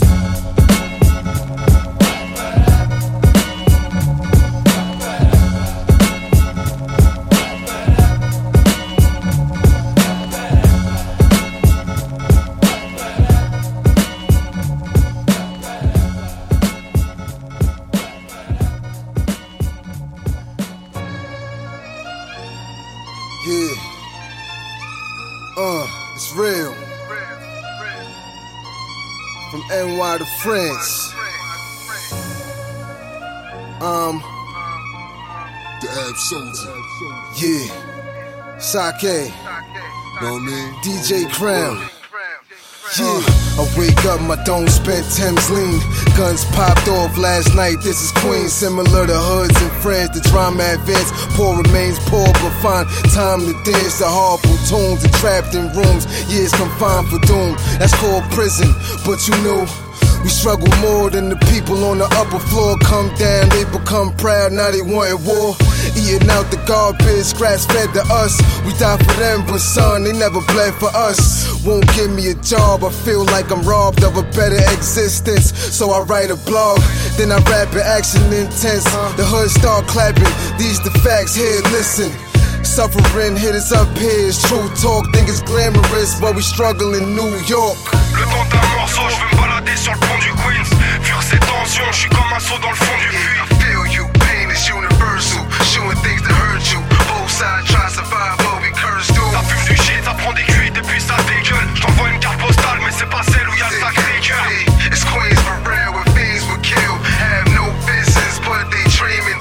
It's real. From NY to France. The Ab Soldier. Yeah. Sake. Know what I mean? DJ Crown. Yeah, I wake up, my dome spent Thames lean. Guns popped off last night, this is Queens. Similar to hoods and friends, the drama advance. Poor remains poor, but find time to dance. The horrible tunes and trapped in rooms. Years confined for doom, that's called prison. But you know, we struggle more than the people on the upper floor. Come down, they become proud, now they wantin' war. Eating out the garbage, grass fed to us. We die for them, but son, they never bled for us. Won't give me a job, I feel like I'm robbed of a better existence. So I write a blog, then I rap it, action intense. The hood start clapping, these the facts, here, listen. Suffering, hit us up here, it's true talk, think it's glamorous, but we struggle in New York. Le temps d'un morceau, je veux me balader sur le pont du Queens. Fuir ces tensions, je suis comme un saut dans le fond du puits. I feel you, pain is universal, showing things that hurt you. Both sides try to survive, but we curse through. Ça fume du shit, ça prend des cuits et puis ça dégueule. J't'envoie une carte postale, mais c'est pas celle où y'a le sacré cœur. It's Queens for real, where things were killed. Have no business, but they dream and build.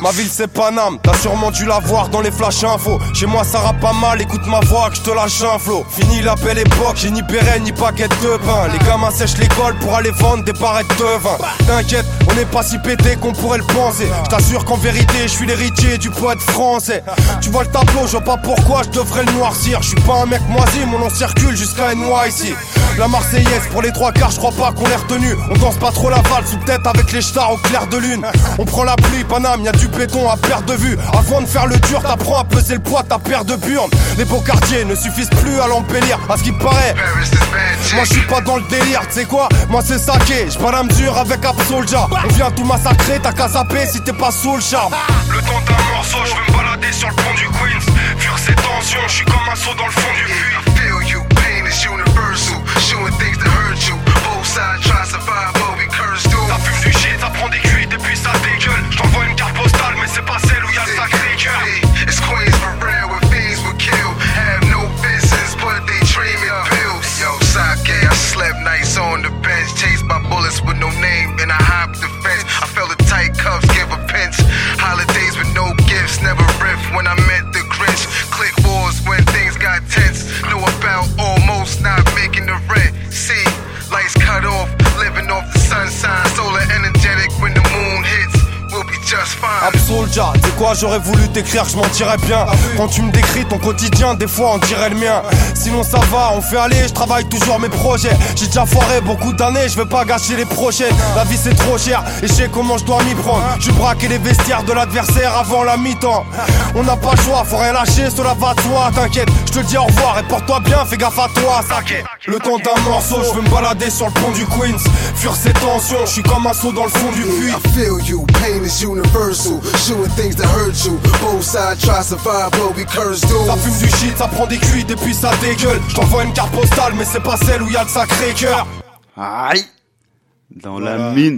Ma ville c'est Paname, t'as sûrement dû la voir dans les flashs infos. Chez moi ça rappe pas mal, écoute ma voix que je te lâche un flow. Fini la belle époque, j'ai ni béret ni paquette de pain. Les gamins sèchent l'école pour aller vendre des barrettes de vin. T'inquiète, on n'est pas si pété qu'on pourrait le penser. Je t'assure qu'en vérité je suis l'héritier du poète français. Tu vois le tableau, je vois pas pourquoi je devrais le noircir. Je suis pas un mec moisi, mon nom circule jusqu'à NYC. La Marseillaise pour les 3/4, je crois pas qu'on l'ait retenu. On danse pas trop la valse ou peut-être avec les stars au clair de lune. On prend la pluie, Paname, y'a du béton à perte de vue. Avant de faire le dur, t'apprends à peser le poids de ta paire de burnes. Les beaux quartiers ne suffisent plus à l'embellir. À ce qui paraît, moi je suis pas dans le délire. Tu sais quoi, moi c'est saké. J'pas la mesure avec Absolja. On vient tout massacrer, t'as qu'à zapper si t'es pas sous le charme. Le temps d'un morceau, je veux me balader sur le pont du Queens. Fuir ces tensions, je suis comme un saut dans le fond du puits. I feel you, pain is universal. Shooting things that hurt you. Both sides try to survive, but we curse too. Ça fume du shit, ça prend des cuites et puis ça dégueule. J't'envoie une carte postale, mais c'est pas celle où y'a le sacré cœur. It's Queens for real, where fiends will kill. Have no business, but they dream in pills. Yo, sake, I slept nights on the bench. Chased by bullets with no name, and I hopped the fence. I felt the tight cuffs, give a pinch. Holidays with no gifts, never riff when I met the Grinch. Click wars when things got tense. Knew about almost not making the rent. See, lights cut off, living off the sunshine. Solar energetic when the moon hits. We'll be just fine. Absolja, tu sais quoi, j'aurais voulu t'écrire, je mentirais bien. Quand tu me décris ton quotidien, des fois on dirait le mien. Sinon ça va, on fait aller, je travaille toujours mes projets. J'ai déjà foiré beaucoup d'années, je veux pas gâcher les prochaines. La vie c'est trop cher, et je sais comment je dois m'y prendre. Je braquer les vestiaires de l'adversaire avant la mi-temps. On n'a pas le choix, faut rien lâcher, cela va de soi. T'inquiète, je te dis au revoir et porte-toi bien, fais gaffe à toi, Sake. Le temps d'un morceau, je veux me balader sur le pont du Queens. Fuir ces tensions, je suis comme un saut dans le fond du puits. I feel you, pain is universal. Shooting things that hurt you. Both sides try to survive, but we curse too. Ça fume du shit, ça prend des cuites et puis ça dégueule. J't'envoie une carte postale, mais c'est pas celle où y'a le sacré cœur. Aïe, dans la mine.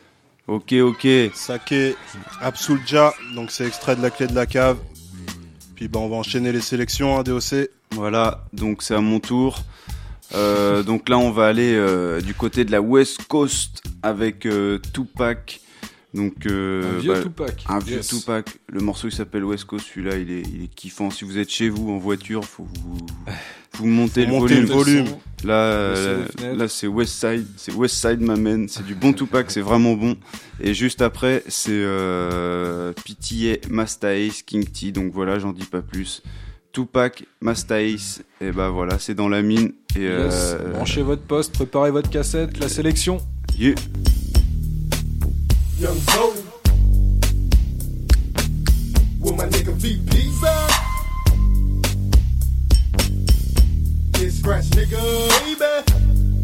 Ok. Sake, Absolja, donc c'est extrait de la clé de la cave. Puis on va enchaîner les sélections, hein, DOC. Voilà, donc c'est à mon tour. Donc là on va aller du côté de la West Coast avec Tupac. Donc un vieux Tupac. Un vieux Tupac. Le morceau il s'appelle West Coast. Celui-là il est kiffant. Si vous êtes chez vous en voiture, faut vous montez le volume. Là c'est West Side. C'est West Side ma man. C'est du bon Tupac. C'est vraiment bon. Et juste après c'est PTA, Masta Ace, King T. Donc voilà, j'en dis pas plus. Tupac, Masta Ace. Et bah voilà, c'est dans la mine. Et branchez votre poste, préparez votre cassette, la sélection. Yeah. Young Zoe with my nigga VP. Get scratch, nigga, baby.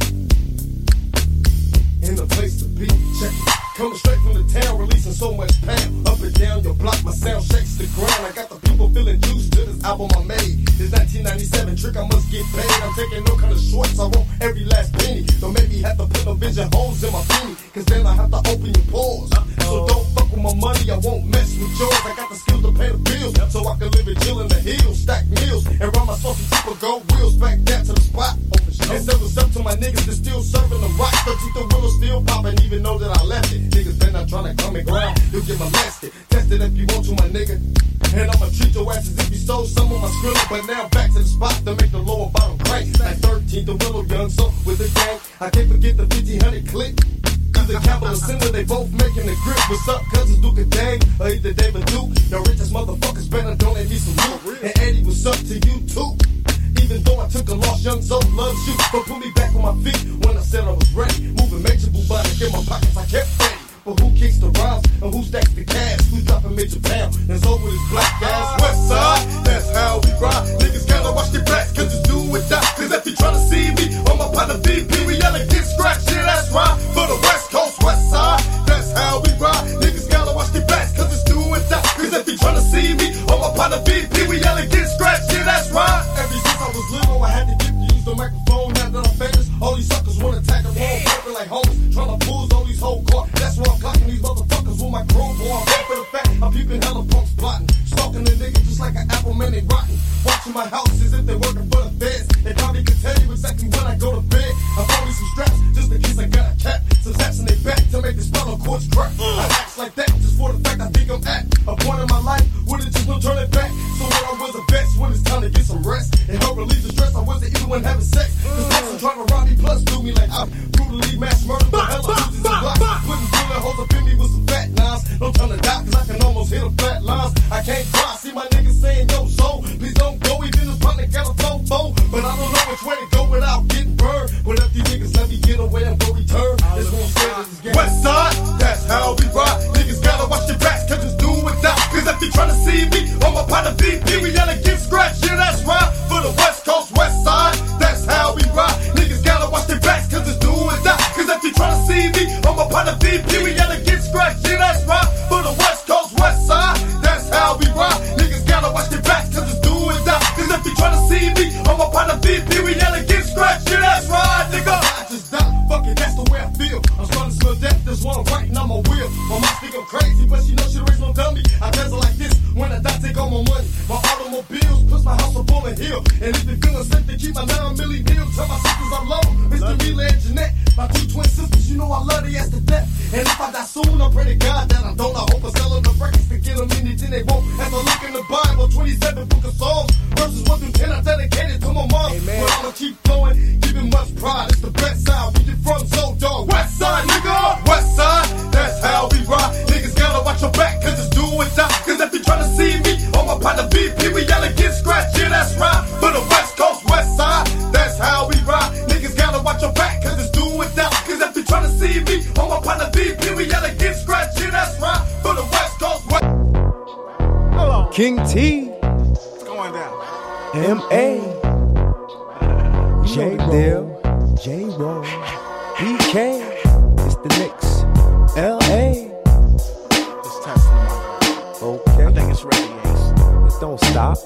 In the place to be, check it. Coming straight from the town, releasing so much pound. Up and down your block, my sound shakes the ground. I got the people feeling juiced to this album I made. It's 1997, trick, I must get paid. I'm taking no kind of shorts, I want every last penny. Don't make me have to put no vision holes in my beanie, cause then I have to open your pores. So don't fuck with my money, I won't mess with yours. I got the skills to pay the bills, so I can live and chill in the hills. Stack meals, and run my saucy super gold wheels back down to the spot. And sell the stuff to my niggas that's still serving the rock. 13 the wheels still popping, even know that I left it. Niggas been not trying to come and ground, you'll get molested. Test it if you want to, my nigga. And I'ma treat your ass as if you stole some of my skrilla. But now back to the spot to make the lower bottom crank. Like 13 the Willow Young, so with the gang, I can't forget the 1500 click. Either Capital Center, they both making the grip. What's up, cousins Duke and Dang, or either David Duke. The richest motherfuckers better donate me some loot. And Eddie, what's up to you too? Even though I took a loss, Young Zoe loves you. But put me back on my feet when I said I was ready. Moving major boobotic in my pockets, I kept ready. But who kicks the rhymes and who stacks the cash? Who's dropping major pound and so with his black ass? West side, that's how we ride. Niggas gotta watch their backs cause it's do or die. Cause if you tryna see me on my partner VP, we yelling get scratched, yeah that's right. For the West Coast, West side, that's how we ride. Niggas gotta watch their backs cause it's do or die. Cause if you tryna see me on my partner VP, we yelling get scratched, yeah that's right. Ever since I was little, I had to get to use the microphone. Now that I'm famous, all these suckers wanna attack a wrong paper like homies. Tryna pulls all these whole court. That's why I'm clocking these motherfuckers with my crew. Boy, I'm back for the fact I'm peeping hella punks plotting. Stalking the niggas just like an apple, man, they rotten. Watching my house as if they working for the feds. They probably could tell you exactly when I go to bed. I found me some straps just in case I got a cap. Some taps in their back to make the spinal cords crack. I act like that just for the fact I think I'm at a get some rest and help relieve the stress. I wasn't even when having sex. Cause next I'm trying to rob me plus do me like I'm brutally mass murder. The hell I loses and blocks. Putting bullet holes up in me with some fat knives. No time to die cause I can almost hit a flat lines. I can't cry, see my niggas saying yo so. Please don't go, even this partner got a phone. But I don't know which way to go without getting burned. But if these niggas let me get away, I'm gonna return. It's gonna stay in this game. West side, that's how we ride. Niggas gotta watch their backs, cause it's do or die. Cause if they tryna see me on my partner VP, we gotta get scratched. Yeah, that's right. For the West Coast, West side, that's how we ride. Niggas gotta watch their backs, cause it's do or die. Cause if they tryna see me on my partner VP, we gotta get scratched. Yeah, that's right. For the West Coast, West side, that's how we ride. Niggas gotta watch their backs, cause it's do or die. Cause if they tryna see me on my partner VP, we gotta get scratched. Yeah, that's right, nigga. I just die. Fuck it, that's the way I feel. I'm starting to smell death, that's why I'm writing on my wheel. My mom think I'm crazy, but she knows she raised no dummy. I dance like this when I die, take all my money. My automobiles push my house up on a hill. And if they feeling sick, they keep my 9 million bills. Tell my sisters I love them. Mr. Mila and Jeanette, my 2 twin sisters, you know I love they ass to death. And if I die soon, I pray to God that I don't. I hope I sell them the records to get them anything they want. As I look in the Bible, 27 book of Psalms, verses 1 through 10, I dedicated to my mom. Amen. But I'ma keep going, giving much pride. It's the best side, we get from so dog. West side, nigga, west side, that's how we ride. Niggas gotta watch your back, cause it's do or die. Cause if you tryna see me on my partner VP, we gotta get scratched, yeah, that's right. For the West Coast, West side, that's how we ride. Niggas gotta watch your back, cause it's do or die. Cause if you tryna see me on my partner VP, we gotta get scratched, yeah, that's right. For the West Coast, West. Hello. King T. What's going down? M.A. J-Dill, J-Roll, BK, it's the Knicks, L.A. It's time for the Okay. I think it's ready, Ace. It don't stop.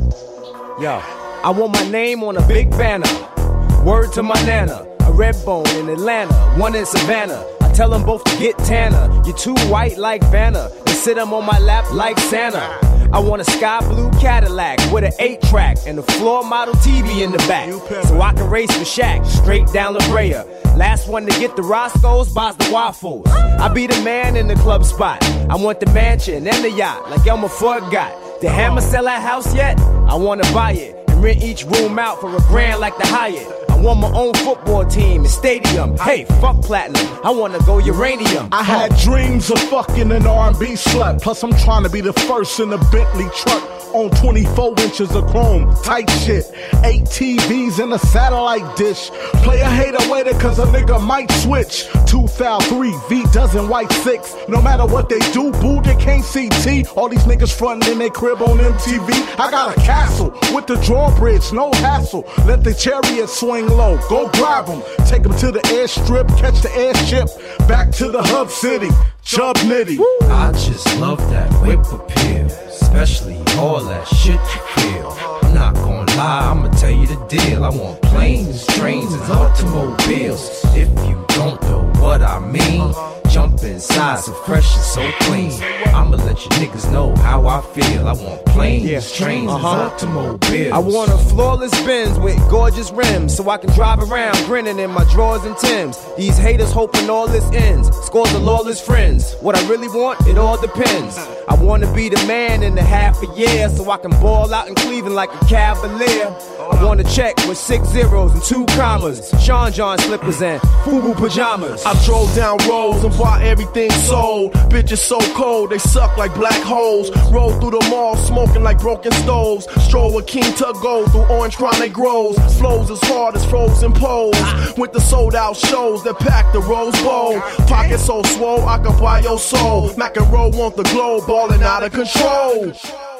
Yo, I want my name on a big banner. Word to my nana. A red bone in Atlanta, one in Savannah. I tell them both to get tanner. You're too white like Vanna. They sit them on my lap like Santa. I want a sky blue Cadillac with an 8-track and a floor model TV in the back, so I can race with Shaq straight down La Brea. Last one to get the Roscoe's buys the waffles. I be the man in the club spot. I want the mansion and the yacht like Elmer Fudd got. Did Hammer sell that house yet? I wanna buy it and rent each room out for $1,000 like the Hyatt. I want my own football team and stadium. Hey, fuck platinum, I wanna go uranium. I had dreams of fucking an R&B slut. Plus I'm trying to be the first in a Bentley truck on 24 inches of chrome. Tight shit, 8 TVs and a satellite dish. Play a hater waiter cause a nigga might switch. 2 foul 3, V dozen white 6. No matter what they do, boo, they can't see T. All these niggas frontin' in their crib on MTV. I got a castle with the drawbridge, no hassle. Let the chariot swing low, go grab them. Take them to the airstrip, catch the airship. Back to the hub city, Chub Nitty. I just love that whip appeal, especially all that shit you feel. I'm not gonna lie, I'ma tell you the deal. I want planes, trains, and automobiles. If you don't know what I mean, jump inside so fresh and so clean. I'ma let you niggas know how I feel. I want planes, trains, and automobiles. I want a flawless Benz with gorgeous rims, so I can drive around grinning in my drawers and Timbs. These haters hoping all this ends, scores of lawless friends. What I really want, it all depends. I wanna be the man in a half a year, so I can ball out in Cleveland like a Cavalier. I want a check with 6 zeros and 2 commas, Sean John slippers and FUBU pajamas. I drove down roads and bought everything sold. Bitches so cold, they suck like black holes. Roll through the mall, smoking like broken stoves. Stroll with King Tug Gold through orange chronic grows. Flows as hard as frozen poles. With the sold out shows that pack the Rose Bowl. Pocket so swole, I can buy your soul. Mac and Roll want the globe, ballin' out of control.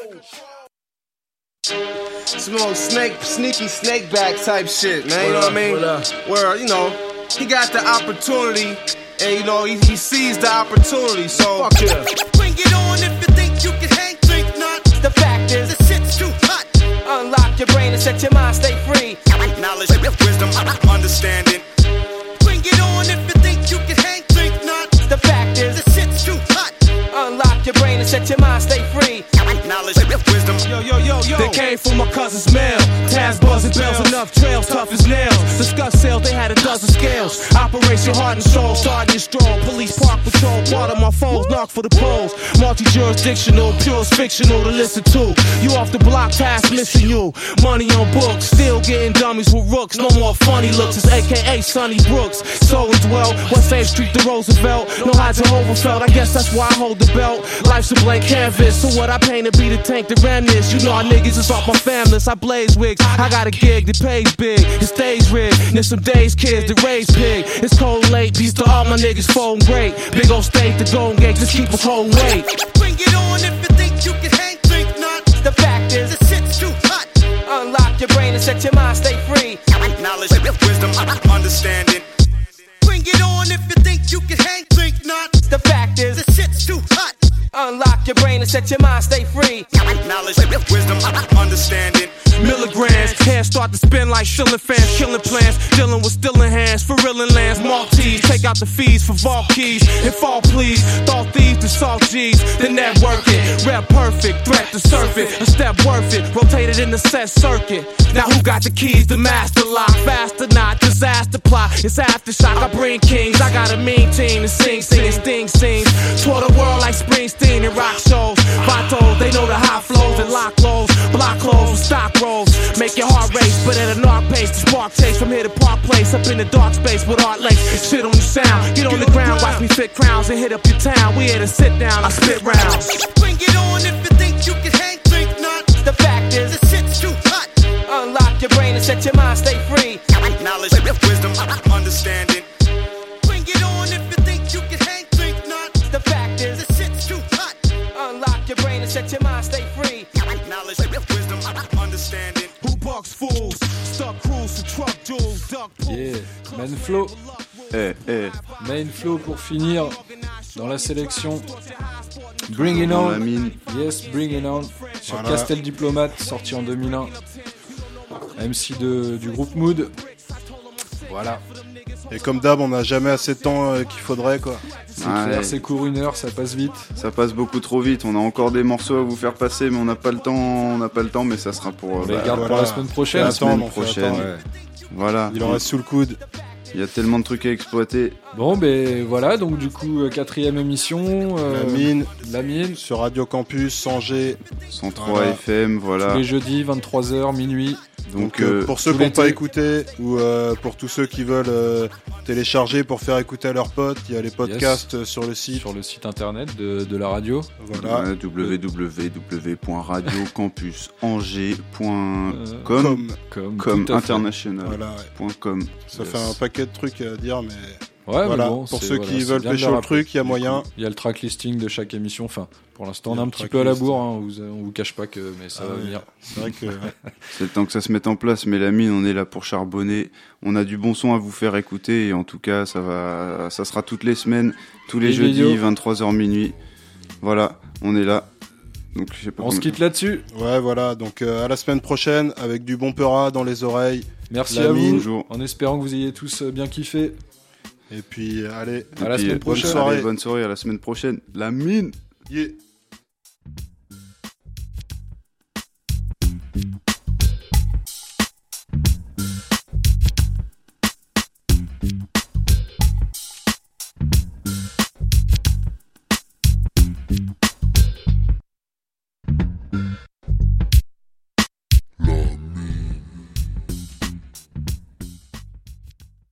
Some little sneaky snake back type shit, man. You know what I mean? Where, you know, he got the opportunity, and you know, he seized the opportunity. So fuck yeah. Bring it on if you think you can hang. Think not. The fact is, the shit's too hot. Unlock your brain and set your mind, stay free. Knowledge, wisdom, understanding. Bring it on if you think you can hang. Think not. The fact is, the shit's too hot. Unlock your brain and set your mind, stay free. Knowledge, wisdom. Yo. They came from my cousin's mail. Taz buzzing bells, enough trails, tough as nails. Discuss sales, they had a dozen scales. Operation Heart and Soul, starting strong. Police park patrol, part of my foes. mark for the polls. Multi-jurisdictional, pure fictional to listen to. You off the block, past missing you. Money on books, still getting dummies with rooks. No more funny looks, it's AKA Sonny Brooks. So as well, West 8th Street to Roosevelt. No how Jehovah felt, I guess that's why I hold the belt. Life's a blank canvas, so what I paint to be the tank to ram this. You know our niggas is off my famless, I blaze wigs. I got a gig that pays big, it stays rigged. There's some days kids that raise pig. It's cold late, peace to all my niggas phone great. Big old state, the Golden Gate, just keep us whole weight. Bring it on if you think you can hang, think not. The fact is, the shit's too hot. Unlock your brain and set your mind, stay free. Knowledge, wisdom, understanding. Bring it on if you think you can hang, think not. The fact is, the shit's too hot. Unlock your brain and set your mind, stay free. Knowledge, wisdom, understanding. Milligrams, hands start to spin like shilling fans, killing plans, dealing with stealing hands, for real and lands, Maltese, take out the fees for vault keys, and fall please, thought thieves to salt G's, then network it, rep perfect, threat to surf it, a step worth it, rotated in the set circuit, now who got the keys to master lock, fast or not, disaster plot, it's aftershock, I bring kings, I got a mean team to sing, sting scenes, tour the world like Springsteen and rock shows, Vatos, they know the high flows and lock lows, block clothes with stock rolls. Make your heart race, but at a narc pace. The spark takes from here to Park Place, up in the dark space with art lace. Shit on your sound, get on the ground, watch me fit crowns and hit up your town. We here to sit down, I spit rounds. Bring it on if you think you can hang, think not. The fact is, the shit's too hot. Unlock your brain and set your mind, stay free. Knowledge, wisdom, understanding. Bring it on if you think you can hang, think not. The fact is, the shit's too hot. Unlock your brain and set your mind, stay free. Knowledge, wisdom, understanding. Who bucks fools? Stuck crews to truck jewels, duck pools. Yeah, Mainflow. Mainflow pour finir dans la sélection. Bring It On. Yes, Bring It On. Sur voilà. Castel Diplomate, sorti en 2001. MC du groupe Mood. Voilà. Et comme d'hab, on n'a jamais assez de temps qu'il faudrait, quoi. C'est clair, c'est court 1 heure, ça passe vite. Ça passe beaucoup trop vite. On a encore des morceaux à vous faire passer, mais on n'a pas le temps. Mais ça sera pour. On les garde pour la semaine prochaine. La semaine prochaine. Ouais. Voilà. Il en reste sous le coude. Il y a tellement de trucs à exploiter. Bon, ben voilà, donc du coup, 4e émission. La mine. Sur Radio Campus, Angers. 103 voilà. FM, voilà. Tous les jeudis, 23h, minuit. Donc pour ceux qui n'ont pas écouté, ou pour tous ceux qui veulent télécharger pour faire écouter à leurs potes, il y a les podcasts sur le site. Sur le site internet de la radio. Voilà. www.radiocampusangers.com international. Voilà, ouais. .com. Ça fait un paquet de trucs à dire, mais... Ouais, voilà. Mais bon, pour ceux qui veulent pêcher le truc, il y a moyen. Il y a le track listing de chaque émission. Enfin, pour l'instant, on est un petit peu à la bourre. Hein. On vous cache pas que, mais ça va venir. C'est vrai que c'est le temps que ça se mette en place. Mais la mine, on est là pour charbonner. On a du bon son à vous faire écouter. Et en tout cas, ça sera toutes les semaines, tous les jeudis, 23h minuit. Voilà, on est là. Donc, je sais pas on se quitte là-dessus. Ouais, voilà. Donc à la semaine prochaine avec du bon peura dans les oreilles. Merci à vous. Bonjour. En espérant que vous ayez tous bien kiffé. Et puis, allez, à la semaine prochaine. Bonne soirée, à la semaine prochaine. La mine. Yeah.